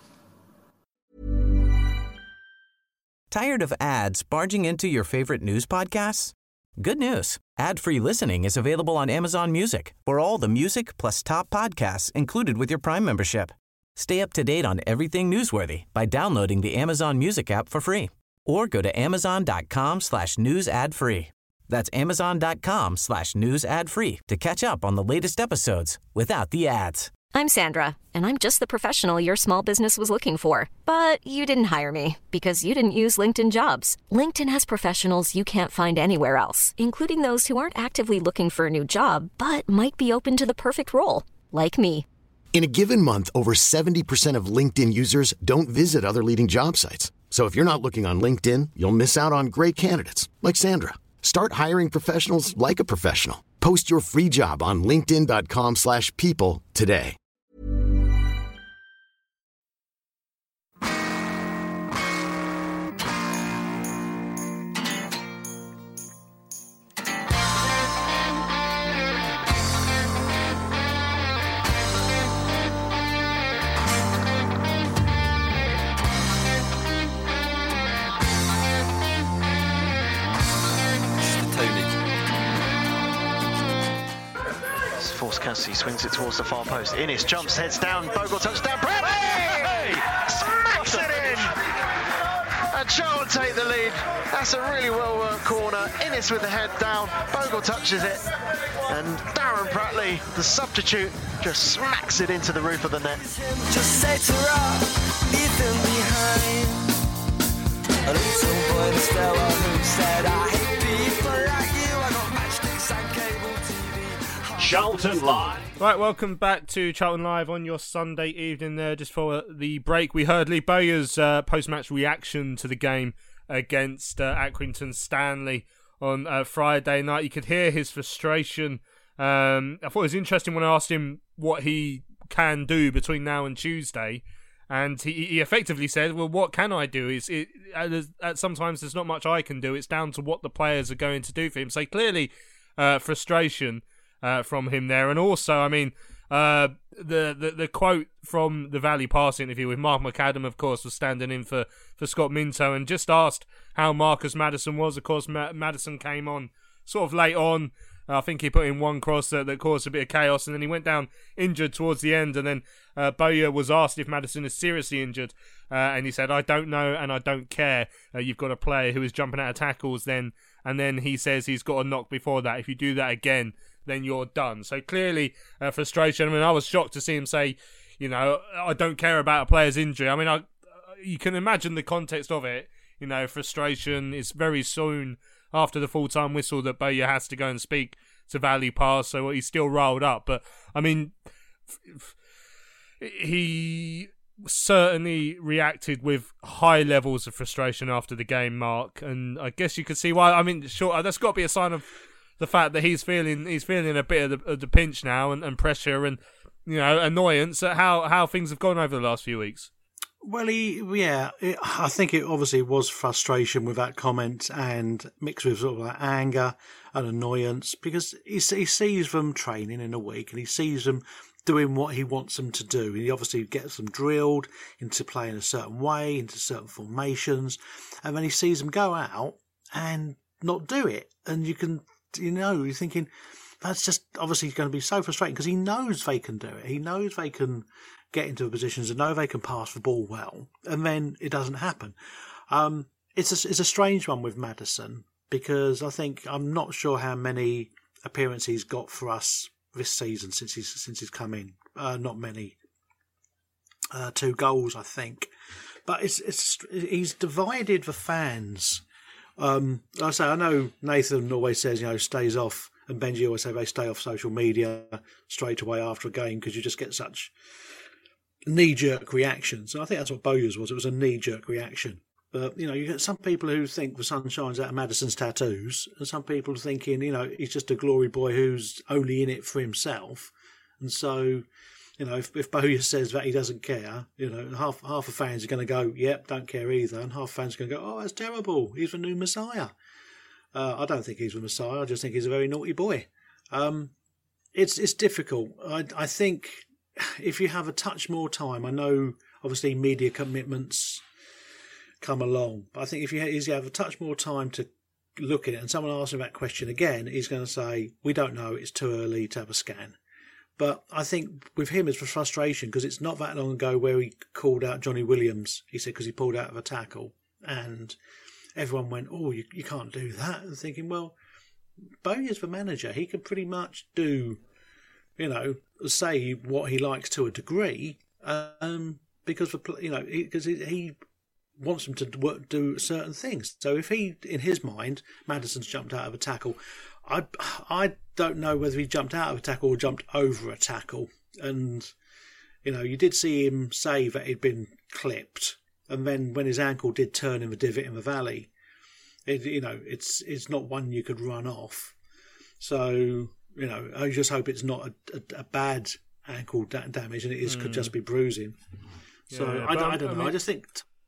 me. Tired of ads barging into your favorite news podcasts? Good news. Ad-free listening is available on Amazon Music for all the music plus top podcasts included with your Prime membership. Stay up to date on everything newsworthy by downloading the Amazon Music app for free or go to amazon.com slash news ad free. That's amazon.com slash news ad free to catch up on the latest episodes without the ads. I'm Sandra, and I'm just the professional your small business was looking for. But you didn't hire me because you didn't use LinkedIn Jobs. LinkedIn has professionals you can't find anywhere else, including those who aren't actively looking for a new job, but might be open to the perfect role, like me. In a given month, over seventy percent of LinkedIn users don't visit other leading job sites. So if you're not looking on LinkedIn, you'll miss out on great candidates like Sandra. Start hiring professionals like a professional. Post your free job on linkedin.com slash people today. Cassidy swings it towards the far post. Innes jumps, heads down. Bogle touchdown. Bradley! Hey! Smacks it in! And Charlton take the lead. That's a really well-worked corner. Innes with the head down. Bogle touches it. And Darren Pratley, the substitute, just smacks it into the roof of the net. Just say to rock, leave them behind. A little boy in the stairwell who said, I hate people like you. I got matchsticks and cable T V. Charlton Live. Right, welcome back to Charlton Live on your Sunday evening there. Just for the break, we heard Lee Bowyer's uh, post-match reaction to the game against uh, Accrington Stanley on uh, Friday night. You could hear his frustration. Um, I thought it was interesting when I asked him what he can do between now and Tuesday. And he, he effectively said, well, what can I do? Is it, uh, sometimes there's not much I can do. It's down to what the players are going to do for him. So clearly, uh, frustration Uh, from him there. And also, I mean, uh, the, the the quote from the Valley Pass interview with Mark McAdam, of course, was standing in for, for Scott Minto and just asked how Marcus Maddison was. Of course, Ma- Maddison came on sort of late on. I think he put in one cross that, that caused a bit of chaos, and then he went down injured towards the end. And then uh, Bowyer was asked if Maddison is seriously injured, uh, and he said, I don't know and I don't care. Uh, you've got a player who is jumping out of tackles then, and then he says he's got a knock before that. If you do that again, then you're done. So clearly uh, frustration. I mean, I was shocked to see him say, you know, I don't care about a player's injury. I mean, I, you can imagine the context of it. You know, frustration is very soon after the full-time whistle that Bowyer has to go and speak to Valley Pass, so he's still riled up. But, I mean, he certainly reacted with high levels of frustration after the game, Mark, and I guess you could see why. I mean, sure, that's got to be a sign of the fact that he's feeling he's feeling a bit of the, of the pinch now and, and pressure and, you know, annoyance at how, how things have gone over the last few weeks. Well, he, yeah, it, I think it obviously was frustration with that comment and mixed with sort of like anger and annoyance because he, he sees them training in a week and he sees them doing what he wants them to do. He obviously gets them drilled into playing a certain way, into certain formations, and then he sees them go out and not do it. And you can, you know, you're thinking, that's just obviously going to be so frustrating because he knows they can do it. He knows they can get into the positions and know they can pass the ball well, and then it doesn't happen. Um, it's a, it's a strange one with Maddison because I think I'm not sure how many appearances he's got for us this season since he's since he's come in. Uh, not many. Uh, two goals, I think. But it's it's he's divided the fans. Um, like I say, I know Nathan always says, you know, stays off, and Benji always say they stay off social media straight away after a game because you just get such knee-jerk reactions. And I think that's what Bowyer's was. It was a knee-jerk reaction. But, you know, you get some people who think the sun shines out of Maddison's tattoos, and some people thinking, you know, he's just a glory boy who's only in it for himself. And so, you know, if, if Bowyer says that he doesn't care, you know, half half the fans are going to go, yep, don't care either. And half the fans are going to go, oh, that's terrible. He's the new Messiah. Uh, I don't think he's the Messiah. I just think he's a very naughty boy. Um, it's it's difficult. I, I think if you have a touch more time, I know obviously media commitments come along, but I think if you have, you have a touch more time to look at it and someone asks him that question again, he's going to say, we don't know, it's too early to have a scan. But I think with him it's for frustration because it's not that long ago where he called out Johnny Williams, he said, because he pulled out of a tackle. And everyone went, oh, you, you can't do that. And thinking, well, Bowyer's the manager. He can pretty much do, you know, say what he likes to a degree um, because, for, you know, because he, he wants them to work, do certain things. So if he, in his mind, Maddison's jumped out of a tackle, I I don't know whether he jumped out of a tackle or jumped over a tackle. And, you know, you did see him say that he'd been clipped. And then when his ankle did turn in the divot in the valley, it, you know, it's it's not one you could run off. So, you know, I just hope it's not a, a, a bad ankle da- damage and it is, mm. could just be bruising. So yeah, I, but, I don't I know. mean, I just think...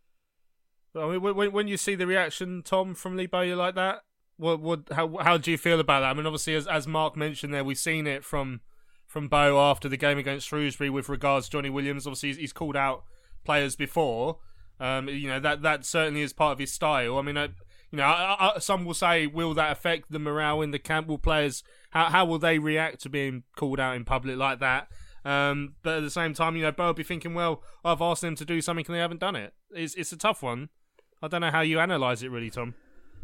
I mean, when, when you see the reaction, Tom, from Lee Bowyer like that, What, what, how, how do you feel about that? I mean, obviously, as as Mark mentioned there, we've seen it from from Bow after the game against Shrewsbury with regards to Johnny Williams. Obviously, he's, he's called out players before. Um, you know that that certainly is part of his style. I mean, I, you know, I, I, some will say, will that affect the morale in the camp? Will players how how will they react to being called out in public like that? Um, but at the same time, you know, Bow will be thinking, well, I've asked them to do something and they haven't done it. It's it's a tough one. I don't know how you analyse it, really, Tom.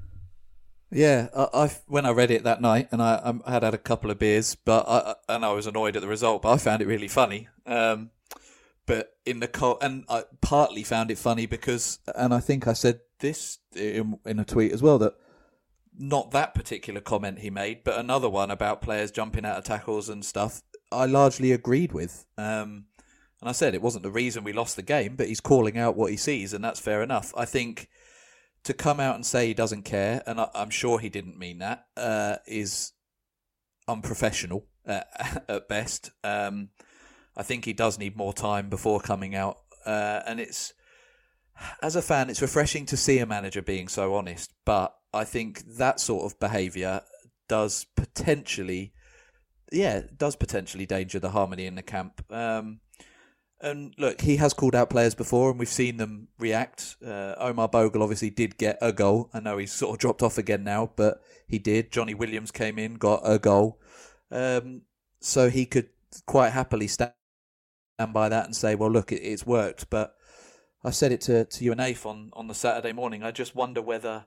Yeah, I, I when I read it that night, and I, I had had a couple of beers, but I, and I was annoyed at the result, but I found it really funny. Um, but in the co- and I partly found it funny because, and I think I said this in, in a tweet as well, that not that particular comment he made, but another one about players jumping out of tackles and stuff, I largely agreed with. Um, and I said it wasn't the reason we lost the game, but he's calling out what he sees, and that's fair enough. I think to come out and say he doesn't care, and I, I'm sure he didn't mean that, uh, is unprofessional uh, at best. Um, I think he does need more time before coming out. Uh, and it's, as a fan, it's refreshing to see a manager being so honest. But I think that sort of behaviour does potentially, yeah, does potentially danger the harmony in the camp. Um, And look, he has called out players before and we've seen them react. Uh, Omar Bogle obviously did get a goal. I know he's sort of dropped off again now, but he did. Johnny Williams came in, got a goal. Um, so he could quite happily stand by that and say, well, look, it, it's worked. But I said it to, to you and Afe on, on the Saturday morning. I just wonder whether,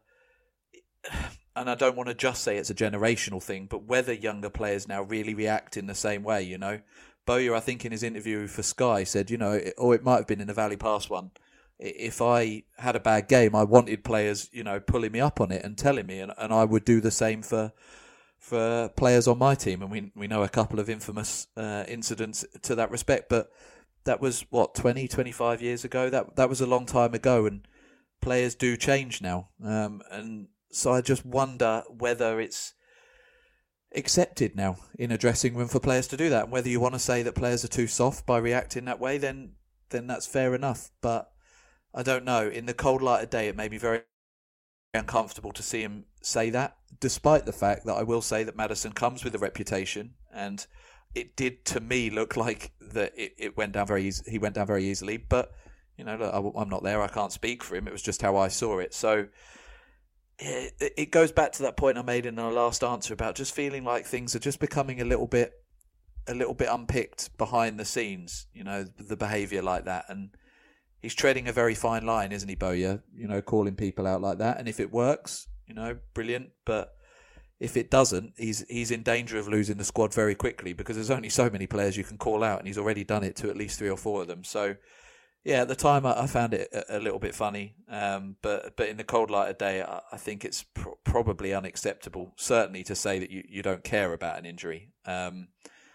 and I don't want to just say it's a generational thing, but whether younger players now really react in the same way, you know. Bowyer, I think, in his interview for Sky said, you know, or it might have been in the Valley Pass one, if I had a bad game, I wanted players, you know, pulling me up on it and telling me, and, and I would do the same for for players on my team. And we we know a couple of infamous uh, incidents to that respect, but that was, what, twenty, twenty-five years ago? That that was a long time ago, and players do change now. Um, and so I just wonder whether it's accepted now in a dressing room for players to do that. And whether you want to say that players are too soft by reacting that way, then then that's fair enough. But I don't know. In the cold light of day, it made me very uncomfortable to see him say that, despite the fact that I will say that Maddison comes with a reputation, and it did to me look like that it, it went down very easy, he went down very easily. But you know, look, I, I'm not there, I can't speak for him. It was just how I saw it. So it, it goes back to that point I made in our last answer about just feeling like things are just becoming a little bit, a little bit unpicked behind the scenes. You know, the behaviour like that, and he's treading a very fine line, isn't he, Bowyer? You know, calling people out like that, and if it works, you know, brilliant. But if it doesn't, he's he's in danger of losing the squad very quickly because there's only so many players you can call out, and he's already done it to at least three or four of them. So, yeah, at the time I, I found it a, a little bit funny, um, but but in the cold light of day, I, I think it's pr- probably unacceptable, certainly to say that you, you don't care about an injury. Um,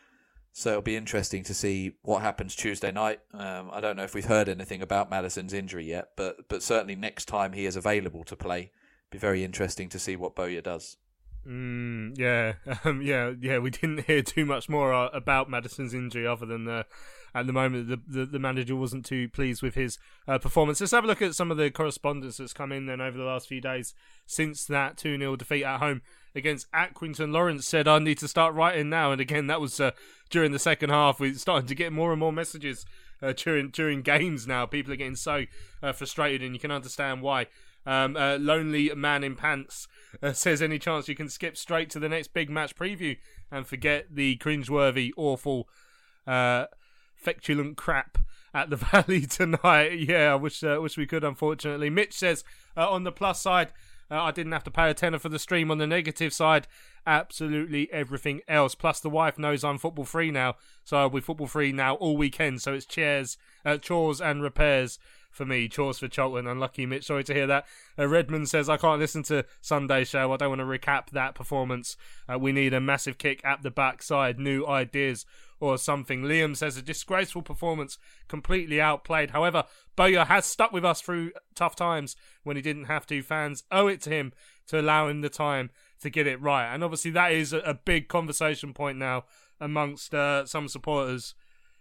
so it'll be interesting to see what happens Tuesday night. Um, I don't know if we've heard anything about Maddison's injury yet, but but certainly next time he is available to play, it'll be very interesting to see what Bowyer does. Mm, yeah, um, yeah, yeah. We didn't hear too much more uh, about Maddison's injury, other than uh, at the moment the, the the manager wasn't too pleased with his uh, performance. Let's have a look at some of the correspondence that's come in then over the last few days since that two nil defeat at home against Accrington. Lawrence said, "I need to start writing now," and again that was uh, during the second half. We're starting to get more and more messages uh, during during games now. People are getting so uh, frustrated, and you can understand why. Um, uh, Lonely Man in Pants uh, says, any chance you can skip straight to the next big match preview and forget the cringeworthy, awful, uh, feculent crap at the Valley tonight? Yeah, I wish uh, wish we could, unfortunately. Mitch says, uh, on the plus side, uh, I didn't have to pay a tenner for the stream. On the negative side, absolutely everything else. Plus the wife knows I'm football free now, so I'll be football free now all weekend. So it's chairs, uh, chores and repairs for me. Chores for Cholton. Unlucky Mitch, sorry to hear that. uh, Redmond says, I can't listen to Sunday show, I don't want to recap that performance. Uh, we need a massive kick at the backside, new ideas or something. Liam says, a disgraceful performance, completely outplayed. However, Bowyer has stuck with us through tough times when he didn't have to. Fans owe it to him to allow him the time to get it right, and obviously that is a, a big conversation point now amongst uh, some supporters.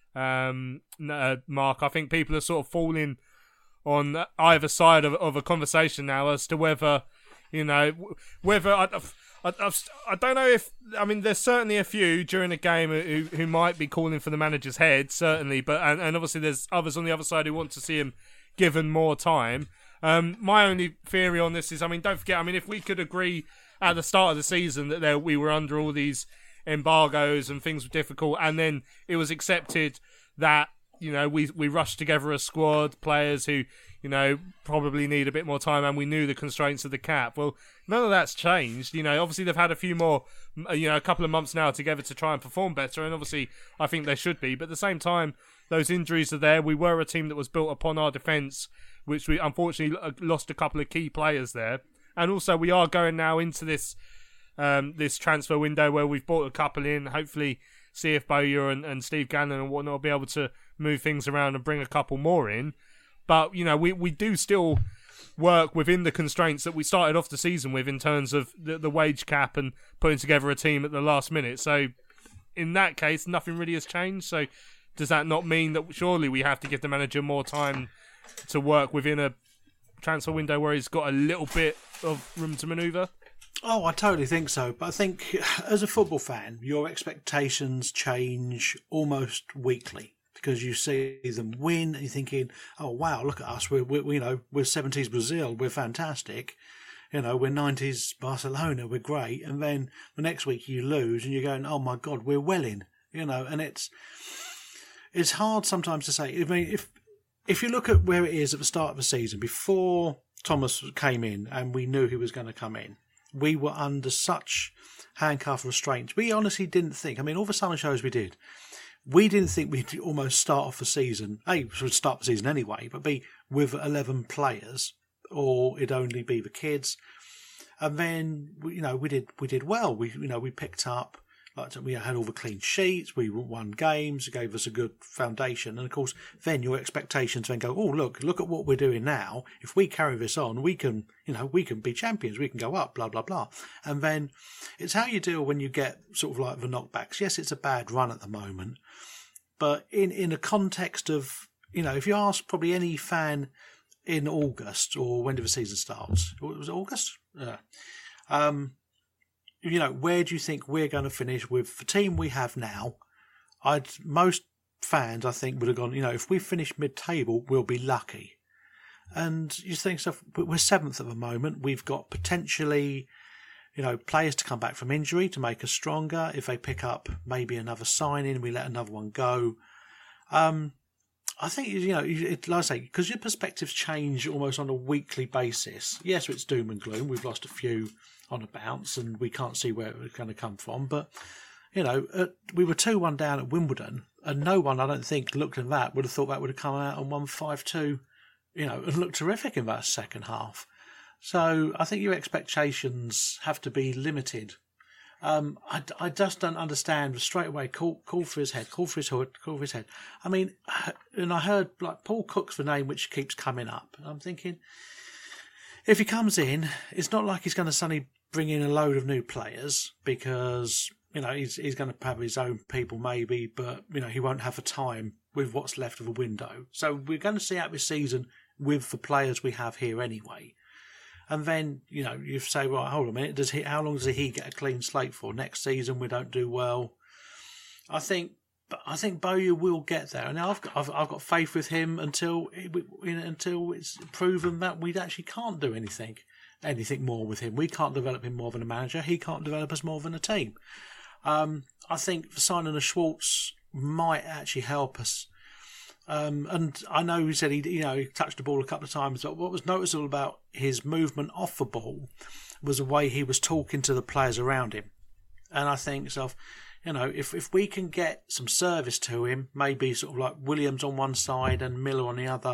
um, uh, Mark, I think people are sort of falling on either side of, of a conversation now as to whether, you know, whether I, I, I, I don't know if, I mean, there's certainly a few during the game who, who might be calling for the manager's head, certainly, but and, and obviously there's others on the other side who want to see him given more time. Um, my only theory on this is, I mean, don't forget, I mean, if we could agree at the start of the season that there, we were under all these embargoes and things were difficult, and then it was accepted that, you know, we we rushed together a squad, players who, you know, probably need a bit more time, and we knew the constraints of the cap. Well, none of that's changed. You know, obviously they've had a few more, you know, a couple of months now together to try and perform better, and obviously I think they should be. But at the same time, those injuries are there. We were a team that was built upon our defence, which we unfortunately lost a couple of key players there. And also we are going now into this um, this transfer window where we've brought a couple in, hopefully see if Bowyer and, and Steve Gannon and whatnot will be able to move things around and bring a couple more in. But, you know, we, we do still work within the constraints that we started off the season with in terms of the, the wage cap and putting together a team at the last minute. So in that case, nothing really has changed. So does that not mean that surely we have to give the manager more time to work within a transfer window where he's got a little bit of room to manoeuvre? Oh, I totally think so. But I think as a football fan, your expectations change almost weekly because you see them win and you're thinking, oh, wow, look at us. We're, we're you know, we're seventies Brazil. We're fantastic. You know, we're nineties Barcelona. We're great. And then the next week you lose and you're going, oh, my God, we're welling. You know, and it's it's hard sometimes to say. I mean, if if you look at where it is at the start of the season, before Thomas came in and we knew he was going to come in, we were under such handcuff restraints. We honestly didn't think, I mean, all the summer shows we did, we didn't think we'd almost start off the season, A, we would start the season anyway, but B, with eleven players, or it'd only be the kids. And then, you know, we did we did well. We, you know, we picked up, like we had all the clean sheets, we won games, it gave us a good foundation. And of course, then your expectations then go, oh, look, look at what we're doing now. If we carry this on, we can, you know, we can be champions, we can go up, blah, blah, blah. And then it's how you deal when you get sort of like the knockbacks. Yes, it's a bad run at the moment, but in, in a context of, you know, if you ask probably any fan in August or when did the season start? Was it August? Yeah. Um, you know, where do you think we're going to finish with the team we have now? I'd most fans, I think, would have gone, you know, if we finish mid-table, we'll be lucky. And you think, so we're seventh at the moment. We've got potentially, you know, players to come back from injury to make us stronger. If they pick up maybe another signing, we let another one go. Um, I think, you know, it, like I say, because your perspectives change almost on a weekly basis. Yes, it's doom and gloom. We've lost a few on a bounce and we can't see where it's going to come from. But, you know, uh, we were two one down at Wimbledon and no one, I don't think, looked at that, would have thought that would have come out and won five two, you know, and looked terrific in that second half. So I think your expectations have to be limited. Um, I, I just don't understand straight away. Call, call for his head, call for his head, call for his head. I mean, and I heard like Paul Cook's the name which keeps coming up. And I'm thinking, if he comes in, it's not like he's going to suddenly bring in a load of new players because, you know, he's he's going to have his own people maybe, but, you know, he won't have the time with what's left of a window. So we're going to see out this season with the players we have here anyway. And then, you know, you say, right, hold on a minute, does he, how long does he get a clean slate for? Next season we don't do well. I think I think Bowyer will get there. And I've got, I've, I've got faith with him until it, until it's proven that we actually can't do anything anything more with him. We can't develop him more than a manager. He can't develop us more than a team. Um, I think signing a Schwartz might actually help us. Um, and I know he said he, you know, he touched the ball a couple of times, but what was noticeable about his movement off the ball was the way he was talking to the players around him. And I think, so, you know, if, if we can get some service to him, maybe sort of like Williams on one side and Miller on the other,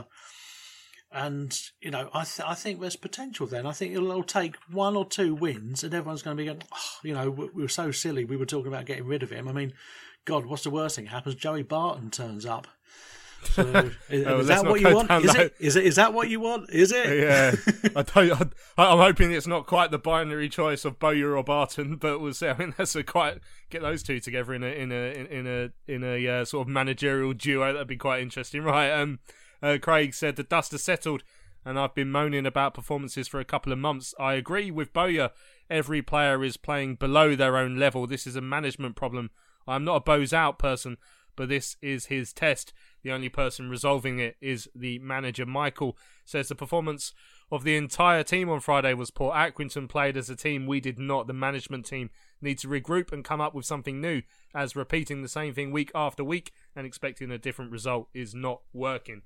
and, you know, I th- I think there's potential then. I think it'll, it'll take one or two wins and everyone's going to be going, oh, you know, we, we were so silly. We were talking about getting rid of him. I mean, God, what's the worst thing that happens? Joey Barton turns up. So, is, oh, is that what you want? Is it, is it? Is that what you want? Is it? Yeah, I don't, I, I'm hoping it's not quite the binary choice of Bowyer or Barton, but we'll see. I mean, that's a quite get those two together in a in a in a in a uh, sort of managerial duo. That'd be quite interesting, right? Um, uh, Craig said the dust has settled, and I've been moaning about performances for a couple of months. I agree with Bowyer. Every player is playing below their own level. This is a management problem. I'm not a bows out person, but this is his test. The only person resolving it is the manager. Michael says the performance of the entire team on Friday was poor. Accrington played as a team. We did not. The management team need to regroup and come up with something new, as repeating the same thing week after week and expecting a different result is not working.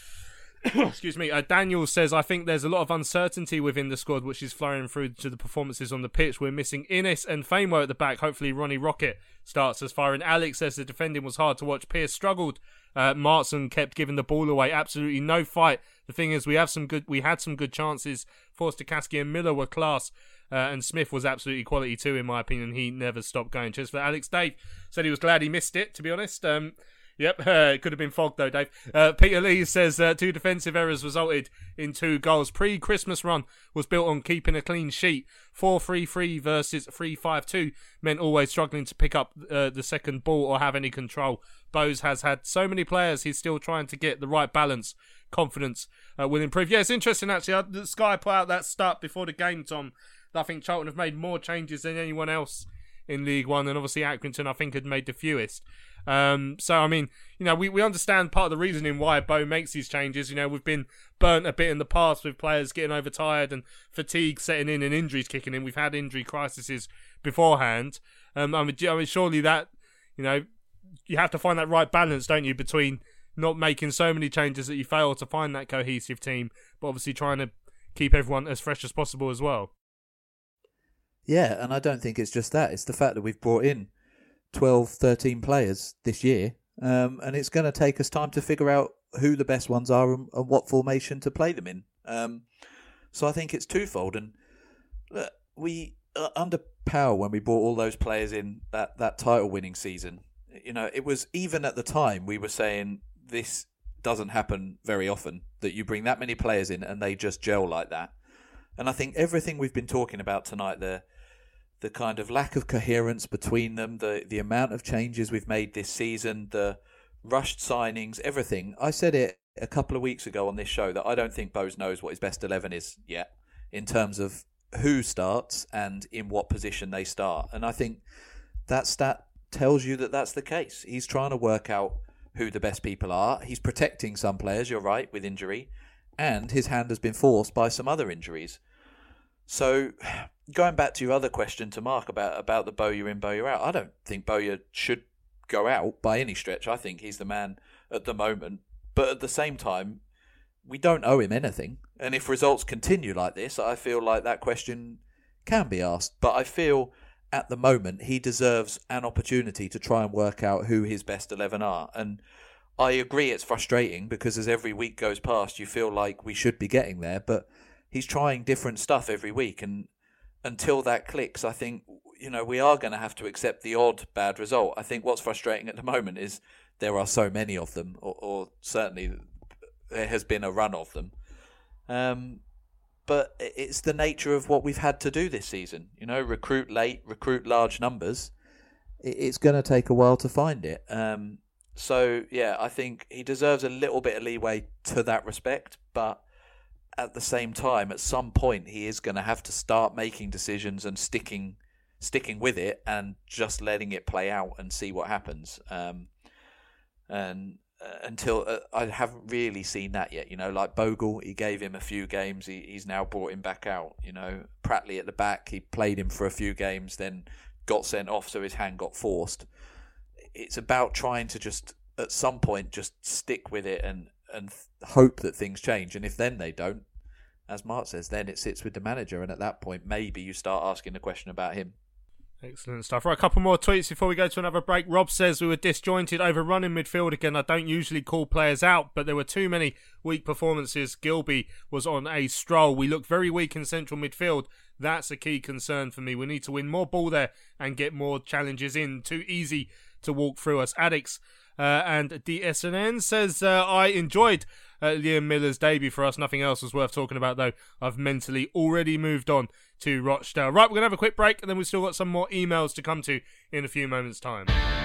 Excuse me. Uh, Daniel says, I think there's a lot of uncertainty within the squad, which is flowing through to the performances on the pitch. We're missing Innes and Famewell at the back. Hopefully Ronnie Rocket starts as firing. Alex says the defending was hard to watch. Pearce struggled. Uh, Martson kept giving the ball away. Absolutely no fight. The thing is, we have some good. We had some good chances. Forster-Caskey and Miller were class. Uh, and Smith was absolutely quality too, in my opinion. He never stopped going. Cheers for Alex. Dave said he was glad he missed it, to be honest. Um, Yep, uh, it could have been fogged though, Dave. Uh, Peter Lee says uh, two defensive errors resulted in two goals. Pre-Christmas run was built on keeping a clean sheet. four three three versus three five two meant always struggling to pick up uh, the second ball or have any control. Bowes has had so many players, he's still trying to get the right balance. Confidence uh, will improve. Yeah, it's interesting actually. Uh, the Sky put out that stat before the game, Tom. I think Charlton have made more changes than anyone else in League One, and obviously Accrington, I think, had made the fewest. Um, so, I mean, you know, we, we understand part of the reasoning why Bow makes these changes. You know, we've been burnt a bit in the past with players getting overtired and fatigue setting in and injuries kicking in. We've had injury crises beforehand. Um, I mean, I mean, surely that, you know, you have to find that right balance, don't you, between not making so many changes that you fail to find that cohesive team, but obviously trying to keep everyone as fresh as possible as well. Yeah, and I don't think it's just that. It's the fact that we've brought in twelve, thirteen players this year, um, and it's going to take us time to figure out who the best ones are and, and what formation to play them in. Um, so I think it's twofold. And look, we uh, under Powell, when we brought all those players in that, that title-winning season, you know, it was even at the time we were saying this doesn't happen very often, that you bring that many players in and they just gel like that. And I think everything we've been talking about tonight there, the kind of lack of coherence between them, the, the amount of changes we've made this season, the rushed signings, everything. I said it a couple of weeks ago on this show that I don't think Bowes knows what his best eleven is yet in terms of who starts and in what position they start. And I think that stat tells you that that's the case. He's trying to work out who the best people are. He's protecting some players, you're right, with injury. and his hand has been forced by some other injuries. So, going back to your other question to Mark about, about the Bowyer in, Bowyer out, I don't think Bowyer should go out by any stretch. I think he's the man at the moment. But at the same time, we don't owe him anything. And if results continue like this, I feel like that question can be asked. But I feel at the moment he deserves an opportunity to try and work out who his best eleven are. And I agree it's frustrating because as every week goes past, you feel like we should be getting there. But he's trying different stuff every week. And until that clicks, I think, you know, we are going to have to accept the odd bad result. I think what's frustrating at the moment is there are so many of them, or, or certainly there has been a run of them. Um, but it's the nature of what we've had to do this season. You know, recruit late, recruit large numbers. It's going to take a while to find it. Um, so, yeah, I think he deserves a little bit of leeway to that respect. But at the same time, at some point, he is going to have to start making decisions and sticking sticking with it and just letting it play out and see what happens. Um, and uh, until uh, I haven't really seen that yet, you know, like Bogle, he gave him a few games, he, he's now brought him back out. You know, Pratley at the back, he played him for a few games, then got sent off, so his hand got forced. It's about trying to just at some point just stick with it and and hope that things change. And if then they don't, as Mark says, then it sits with the manager, and at that point maybe you start asking the question about him. Excellent stuff. Right, a couple more tweets before we go to another break. Rob says we were disjointed, overrunning midfield again. I don't usually call players out, but there were too many weak performances. Gilby was on a stroll. We look very weak in central midfield. That's a key concern for me. We need to win more ball there and get more challenges in. Too easy to walk through us. Addicts uh, and D S N N says, uh, I enjoyed uh, Liam Miller's debut for us. Nothing else was worth talking about, though. I've mentally already moved on to Rochdale. Right, we're going to have a quick break, and then we've still got some more emails to come to in a few moments' time.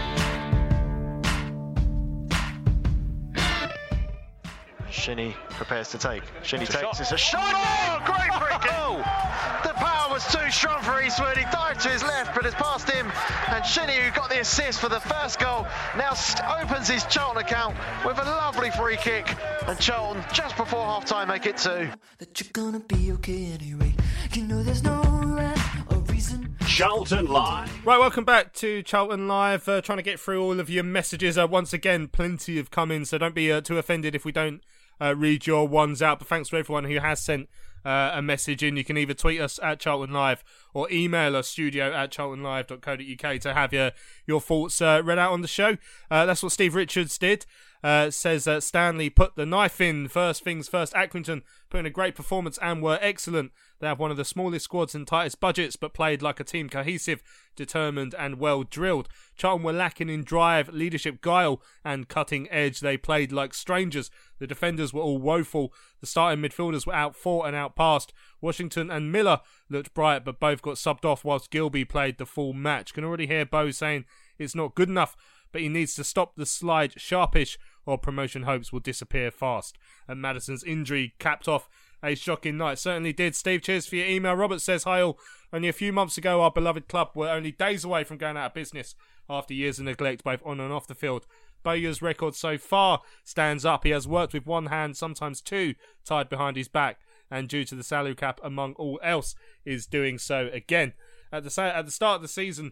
Shinnie prepares to take. Shinnie takes. It's a shot. Oh, great free kick. The power was too strong for Eastwood. He dived to his left, but it's past him. And Shinnie, who got the assist for the first goal, now opens his Charlton account with a lovely free kick. And Charlton, just before half-time, make it two. That you're gonna be okay anyway. You know there's no rhyme or reason. Charlton Live. Right, welcome back to Charlton Live. Uh, trying to get through all of your messages. Uh, once again, plenty have come in, so don't be uh, too offended if we don't Uh, read your ones out, but thanks to everyone who has sent uh, a message in. You can either tweet us at Charlton Live or email us studio at charlton live dot co dot uk to have your, your thoughts uh, read out on the show. Uh, that's what Steve Richards did. Uh, says uh, Stanley put the knife in. First things first, Accrington put in a great performance and were excellent. They have one of the smallest squads and tightest budgets, but played like a team, cohesive, determined and well drilled. Charlton were lacking in drive, leadership, guile and cutting edge. They played like strangers. The defenders were all woeful. The starting midfielders were outfought and outpassed. Washington and Miller looked bright, but both got subbed off whilst Gilby played the full match. Can already hear Bo saying it's not good enough, but he needs to stop the slide sharpish or promotion hopes will disappear fast. And Madison's injury capped off a shocking night. Certainly did. Steve, cheers for your email. Robert says, hi all. Only a few months ago, our beloved club were only days away from going out of business after years of neglect, both on and off the field. Bowyer's record so far stands up. He has worked with one hand, sometimes two, tied behind his back, and due to the salary cap, among all else, is doing so again. At the, at the start of the season,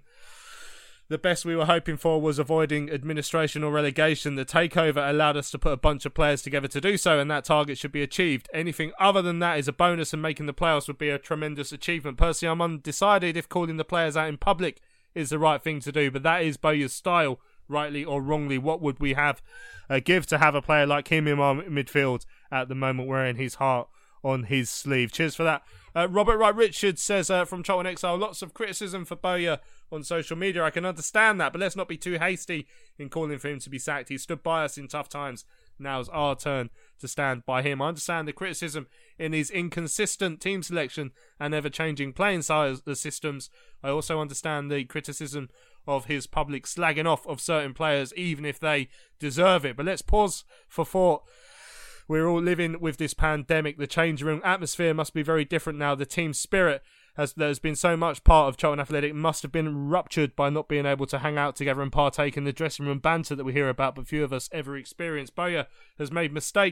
the best we were hoping for was avoiding administration or relegation. The takeover allowed us to put a bunch of players together to do so, and that target should be achieved. Anything other than that is a bonus, and making the playoffs would be a tremendous achievement. Personally, I'm undecided if calling the players out in public is the right thing to do, but that is Bowyer's style, rightly or wrongly. What would we have uh, give to have a player like him in our midfield at the moment, wearing his heart on his sleeve? Cheers for that. Uh, Robert Wright Richards says uh, from Charlton Exile, lots of criticism for Bowyer on social media. I can understand that, but let's not be too hasty in calling for him to be sacked. He stood by us in tough times. Now's our turn to stand by him. I understand the criticism in his inconsistent team selection and ever-changing playing systems. I also understand the criticism of his public slagging off of certain players, even if they deserve it. But let's pause for thought. We're all living with this pandemic. The change room atmosphere must be very different now. The team spirit has, that has been so much part of Charlton Athletic must have been ruptured by not being able to hang out together and partake in the dressing room banter that we hear about, but few of us ever experience. Bowyer has made mistakes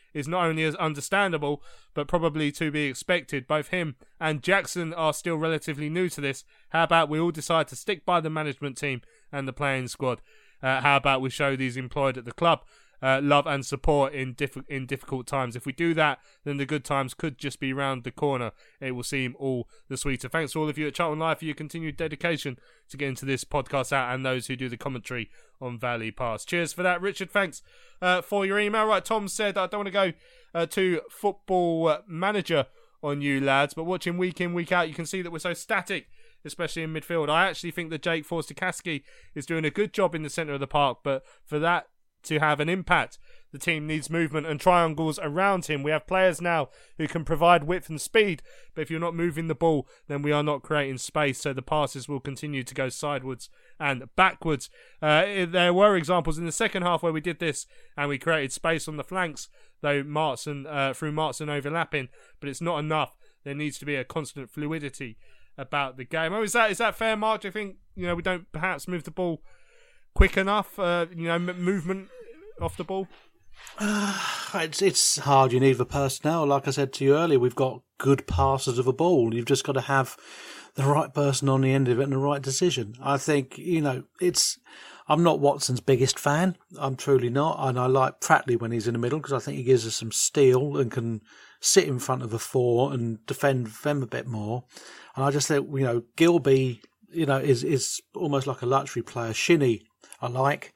is not only as understandable, but probably to be expected. Both him and Jackson are still relatively new to this. How about we all decide to stick by the management team and the playing squad? Uh, how about we show these employed at the club uh, love and support in diff- in difficult times? If we do that, then the good times could just be round the corner. It will seem all the sweeter. Thanks to all of you at Charlton Live for your continued dedication to getting to this podcast out, and those who do the commentary on Valley Pass. Cheers for that, Richard. Thanks uh, for your email. Right, Tom said, I don't want to go uh, to Football Manager on you lads, but watching week in, week out, you can see that we're so static, especially in midfield. I actually think that Jake Forster-Caskey is doing a good job in the centre of the park, but for that to have an impact, the team needs movement and triangles around him. We have players now who can provide width and speed, but if you're not moving the ball, then we are not creating space, so the passes will continue to go sideways and backwards. Uh, there were examples in the second half where we did this and we created space on the flanks, though Martson, uh, through Martson overlapping, but it's not enough. There needs to be a constant fluidity about the game. Oh, is that is that fair, Mark? Do you think, you know, we don't perhaps move the ball quick enough? Uh, you know, m- movement off the ball. Uh, it's it's hard. You need the personnel. Like I said to you earlier, we've got good passers of a ball. You've just got to have the right person on the end of it and the right decision. I think, you know, it's. I'm not Watson's biggest fan. I'm truly not, and I like Pratley when he's in the middle because I think he gives us some steel and can sit in front of the four and defend them a bit more. And I just think, you know, Gilby, you know, is is almost like a luxury player. Shinnie, I like.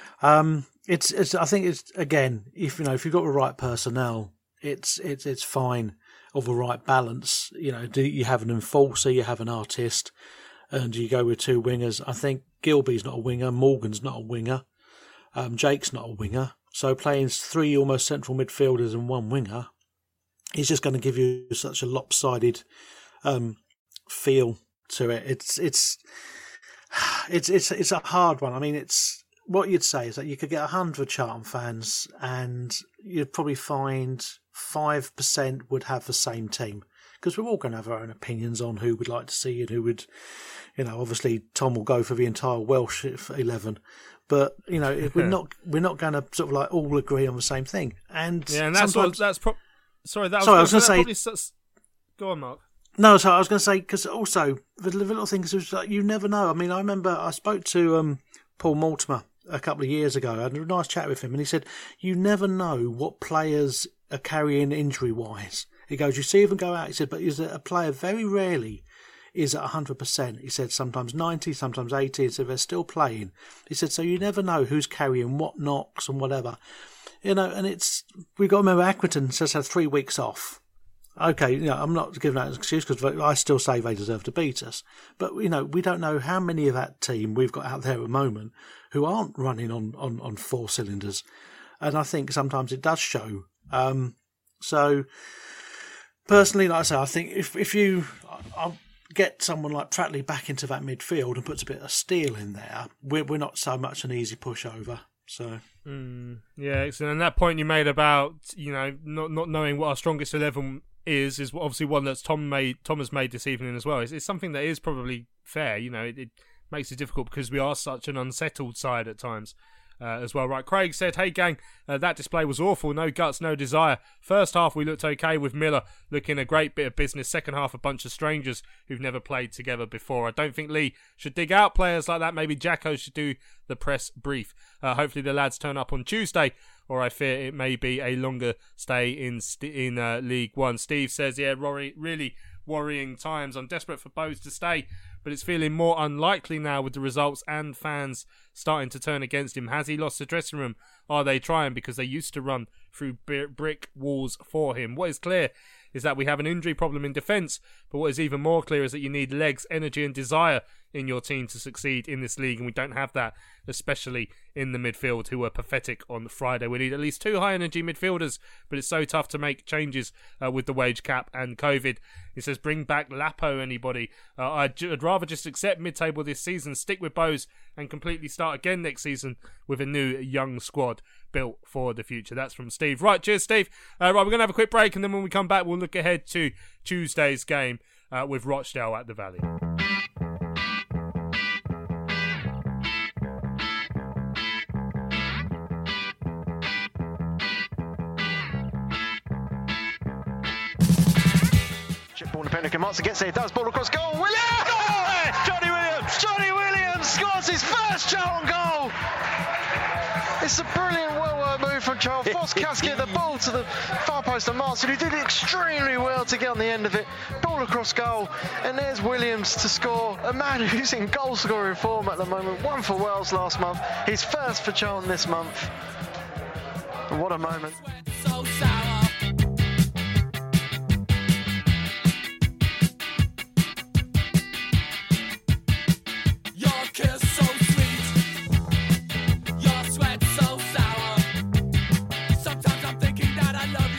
Um, it's it's. I think it's again, if you know, if you've got the right personnel, it's it's it's fine. Of the right balance, you know, do you have an enforcer, you have an artist, and you go with two wingers. I think Gilby's not a winger, Morgan's not a winger, um, Jake's not a winger. So playing three almost central midfielders and one winger is just going to give you such a lopsided um, feel to it. It's it's it's it's it's a hard one. I mean, it's what you'd say is that you could get a hundred Charlton fans, and you'd probably find five percent would have the same team, because we're all going to have our own opinions on who we'd like to see and who would, you know, obviously Tom will go for the entire Welsh eleven, but you know, we're not we're not going to sort of like all agree on the same thing. And yeah, and that's what that's pro- sorry that sorry, was, I was going to say. Probably, go on, Mark. No, so I was going to say, because also the little things is like you never know. I mean, I remember I spoke to um, Paul Mortimer a couple of years ago. I had a nice chat with him, and he said you never know what players are carrying injury wise. He goes, you see them go out. He said, but is a player very rarely is at one hundred percent. He said sometimes ninety, sometimes eighty. He said they're still playing. He said, so you never know who's carrying what knocks and whatever. You know, and it's, we've got to remember Accrington just had three weeks off. Okay, you know, I'm not giving that as an excuse because I still say they deserve to beat us. But, you know, we don't know how many of that team we've got out there at the moment who aren't running on, on, on four cylinders. And I think sometimes it does show. Um, so, personally, like I say, I think if if you I'll get someone like Pratley back into that midfield and puts a bit of steel in there, we're, we're not so much an easy pushover. So, mm, yeah, excellent. And that point you made about, you know, not not knowing what our strongest eleven is is obviously one that's Tom made Tom has made this evening as well. It's, it's something that is probably fair. You know, it, it makes it difficult because we are such an unsettled side at times. Uh, as well. Right, Craig said, hey gang, uh, that display was awful, no guts, no desire. First half we looked okay with Miller looking a great bit of business. Second half a bunch of strangers who've never played together before. I don't think Lee should dig out players like that. Maybe Jacko should do the press brief. Uh, hopefully the lads turn up on Tuesday, or I fear it may be a longer stay in st- in uh, League One. Steve says, yeah, Rory, really worrying times. I'm desperate for Bowes to stay, but it's feeling more unlikely now with the results and fans starting to turn against him. Has he lost the dressing room? Are they trying because they used to run through brick walls for him? What is clear is that we have an injury problem in defence, but what is even more clear is that you need legs, energy and desire in your team to succeed in this league, and we don't have that, especially in the midfield, who were pathetic on Friday. We need at least two high-energy midfielders, but it's so tough to make changes uh, with the wage cap and COVID. He says, bring back Lapo, anybody. Uh, I'd, I'd rather just accept mid-table this season, stick with Bowes, and completely start again next season with a new young squad built for the future. That's from Steve. Right, cheers, Steve. Uh, right, we're going to have a quick break, and then when we come back, we'll look ahead to Tuesday's game uh, with Rochdale at the Valley. Henrik Martz gets there, he does, ball across goal, Williams! Oh, Johnny Williams! Johnny Williams scores his first Charlton goal! It's a brilliant, well-worked move from Charles Foss-Caskey, the ball to the far post of Martin, who did extremely well to get on the end of it. Ball across goal, and there's Williams to score. A man who's in goal-scoring form at the moment. One for Wales last month, his first for Charlton this month. What a moment. So sour. Your kiss so sweet. Your sweat so sour. Sometimes I'm thinking that I love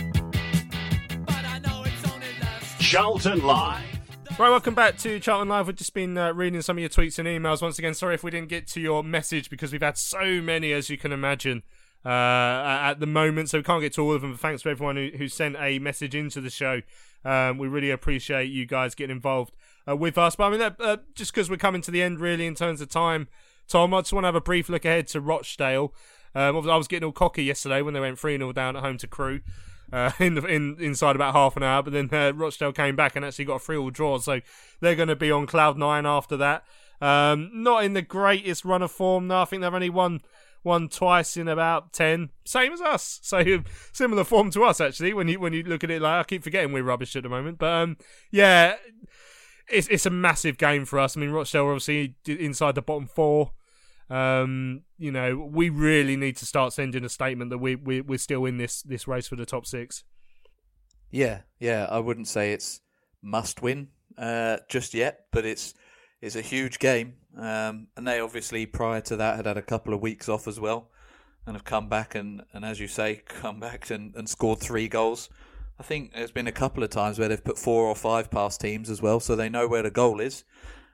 you, but I know it's only lust. Charlton Live. Right, welcome back to Charlton Live. We've just been uh, reading some of your tweets and emails. Once again, sorry if we didn't get to your message because we've had so many, as you can imagine, uh, at the moment. So we can't get to all of them. But thanks to everyone who, who sent a message into the show. Um, we really appreciate you guys getting involved uh, with us. But I mean, uh, just because we're coming to the end, really, in terms of time, Tom, I just want to have a brief look ahead to Rochdale. Um, I was getting all cocky yesterday when they went three nil down at home to Crewe. Uh, in the in inside about half an hour, but then uh, Rochdale came back and actually got a three all draw, so they're going to be on cloud nine after that. Um, not in the greatest run of form, though. I think they've only won won twice in about ten, same as us. So similar form to us, actually. When you when you look at it, like I keep forgetting we're rubbish at the moment, but um, yeah, it's it's a massive game for us. I mean, Rochdale are obviously inside the bottom four. Um, you know, we really need to start sending a statement that we, we, we're still in this, this race for the top six. Yeah, yeah, I wouldn't say it's must win uh, just yet, but it's it's a huge game. Um, and they obviously, prior to that, had had a couple of weeks off as well and have come back and, and as you say, come back and, and scored three goals. I think there's been a couple of times where they've put four or five past teams as well, so they know where the goal is.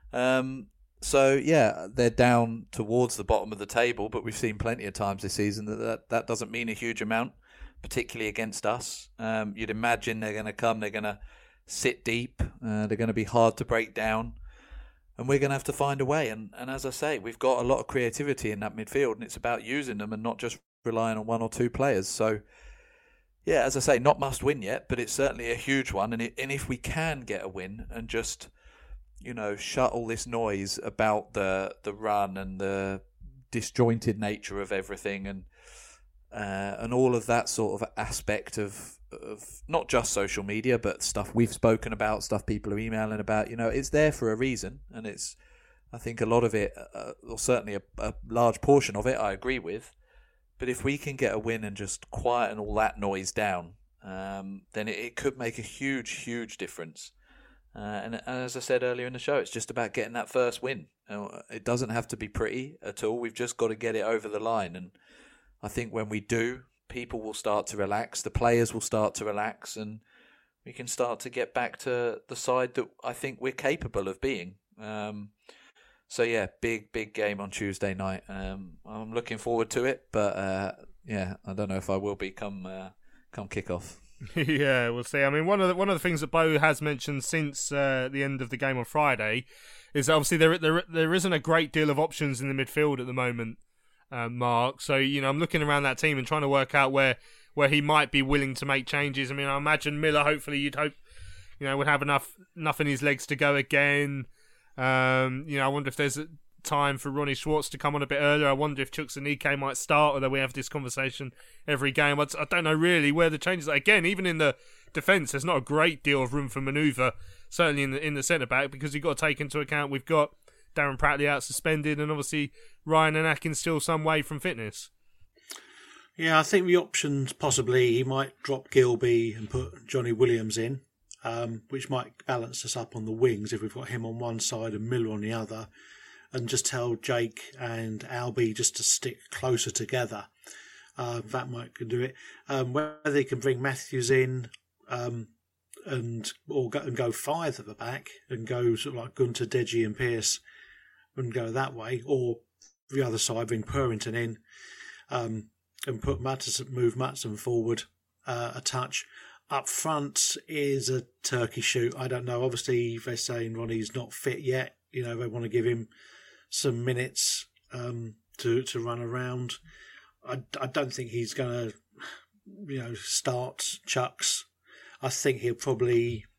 Um So, yeah, they're down towards the bottom of the table, but we've seen plenty of times this season that that, that doesn't mean a huge amount, particularly against us. Um, you'd imagine they're going to come, they're going to sit deep, uh, they're going to be hard to break down, and we're going to have to find a way. And, and as I say, we've got a lot of creativity in that midfield, and it's about using them and not just relying on one or two players. So, yeah, as I say, not must win yet, but it's certainly a huge one. And, it, and if we can get a win and just, you know, shut all this noise about the the run and the disjointed nature of everything and uh, and all of that sort of aspect of of not just social media, but stuff we've spoken about, stuff people are emailing about. You know, it's there for a reason, and it's, I think a lot of it, uh, or certainly a, a large portion of it, I agree with. But if we can get a win and just quieten all that noise down, um, then it, it could make a huge, huge difference. Uh, and as I said earlier in the show, it's just about getting that first win. It doesn't have to be pretty at all. We've just got to get it over the line. And I think when we do, people will start to relax. The players will start to relax. And we can start to get back to the side that I think we're capable of being. Um, so, yeah, big, big game on Tuesday night. Um, I'm looking forward to it. But, uh, yeah, I don't know if I will be come, uh, come kick-off. Yeah, we'll see. I mean, one of the one of the things that Bo has mentioned since uh, the end of the game on Friday is that obviously there there there isn't a great deal of options in the midfield at the moment, uh, Mark. So you know, I'm looking around that team and trying to work out where where he might be willing to make changes. I mean, I imagine Miller. Hopefully, you'd hope you know would have enough enough in his legs to go again. Um, you know, I wonder if there's a time for Ronnie Schwartz to come on a bit earlier. I wonder if Chukwuemeka might start, although we have this conversation every game. I don't know really where the changes are. Again, even in the defence, there's not a great deal of room for manoeuvre, certainly in the in the centre-back, because you've got to take into account we've got Darren Pratley out suspended and obviously Ryan Anakin still some way from fitness. Yeah, I think the options possibly he might drop Gilby and put Johnny Williams in, um, which might balance us up on the wings if we've got him on one side and Miller on the other. And just tell Jake and Albie just to stick closer together. Uh, that might do it. Um, whether they can bring Matthews in um, and or go, and go five at the back and go sort of like Gunter, Deji and Pearce and go that way, or the other side bring Purrington in um, and put Matteson, move Matteson forward uh, a touch. Up front is a turkey shoot. I don't know. Obviously, they're saying Ronnie's not fit yet. You know, they want to give him some minutes um, to to run around. I, I don't think he's going to, you know, start Chucks. I think he'll probably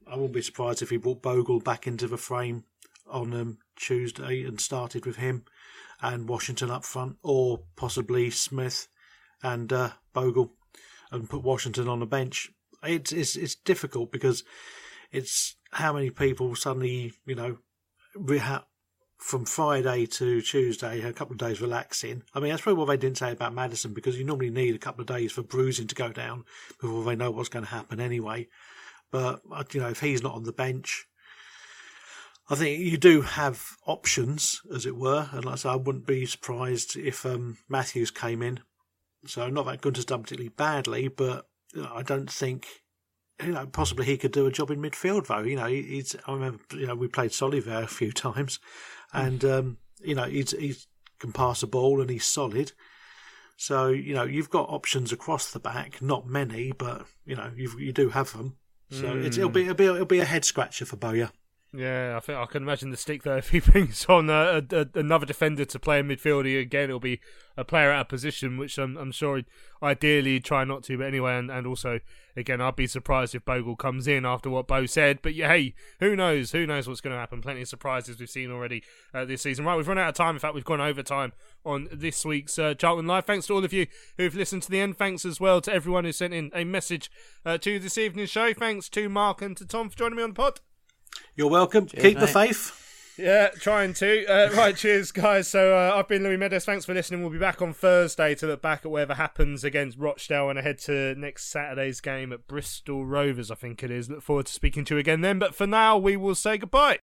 I wouldn't be surprised if he brought Bogle back into the frame on um, Tuesday and started with him and Washington up front, or possibly Smith and uh, Bogle and put Washington on the bench. It's, it's it's difficult because it's how many people suddenly, you know, reha- from Friday to Tuesday, a couple of days relaxing. I mean, that's probably what they didn't say about Maddison, because you normally need a couple of days for bruising to go down before they know what's going to happen anyway. But, you know, if he's not on the bench, I think you do have options, as it were. And like I say, I wouldn't be surprised if um, Matthews came in. So not that Gunter's done particularly badly, but you know, I don't think, you know, possibly he could do a job in midfield, though. You know, he's, I remember, you know, we played Soliver a few times, and, um, you know, he's, he can pass a ball and he's solid. So, you know, you've got options across the back, not many, but, you know, you you do have them. So mm. it's, it'll be it'll be it'll be a head scratcher for Bowyer. Yeah, I think I can imagine the stick though. If he brings on a, a, another defender to play in midfield again, it'll be a player out of position, which I'm, I'm sure he'd ideally try not to. But anyway, and, and also, again, I'd be surprised if Bogle comes in after what Bo said. But yeah, hey, who knows? Who knows what's going to happen? Plenty of surprises we've seen already uh, this season. Right, we've run out of time. In fact, we've gone over time on this week's uh, Charlton Live. Thanks to all of you who've listened to the end. Thanks as well to everyone who sent in a message uh, to this evening's show. Thanks to Mark and to Tom for joining me on the pod. You're welcome. Cheers, Keep mate. the faith. Yeah, trying to. Uh, right, cheers, guys. So uh, I've been Louis Meadows. Thanks for listening. We'll be back on Thursday to look back at whatever happens against Rochdale and ahead to next Saturday's game at Bristol Rovers, I think it is. Look forward to speaking to you again then. But for now, we will say goodbye.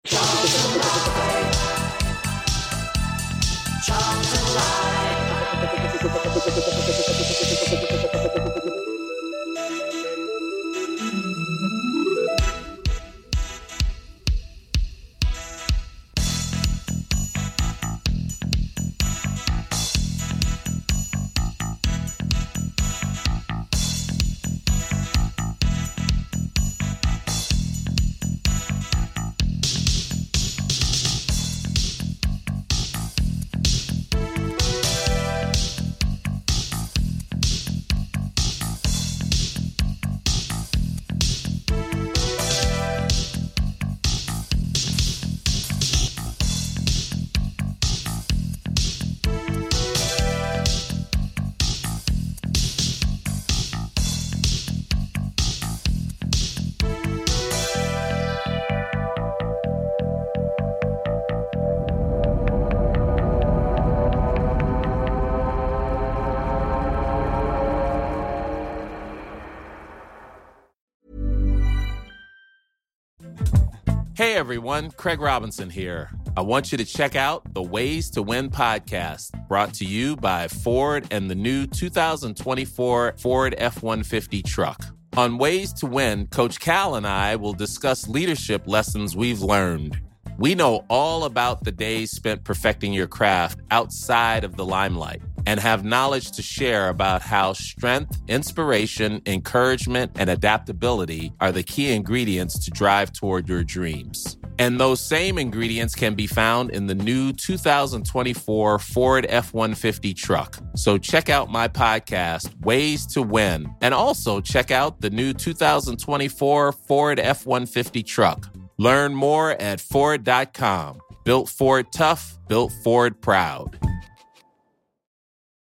Hey everyone, Craig Robinson here. I want you to check out the Ways to Win podcast, brought to you by Ford and the new two thousand twenty-four Ford F one fifty truck. On Ways to Win, Coach Cal and I will discuss leadership lessons we've learned. We know all about the days spent perfecting your craft outside of the limelight and have knowledge to share about how strength, inspiration, encouragement, and adaptability are the key ingredients to drive toward your dreams. And those same ingredients can be found in the new two thousand twenty-four Ford F one fifty truck. So check out my podcast, Ways to Win, and also check out the new two thousand twenty-four Ford F one fifty truck. Learn more at Ford dot com. Built Ford tough, built Ford proud.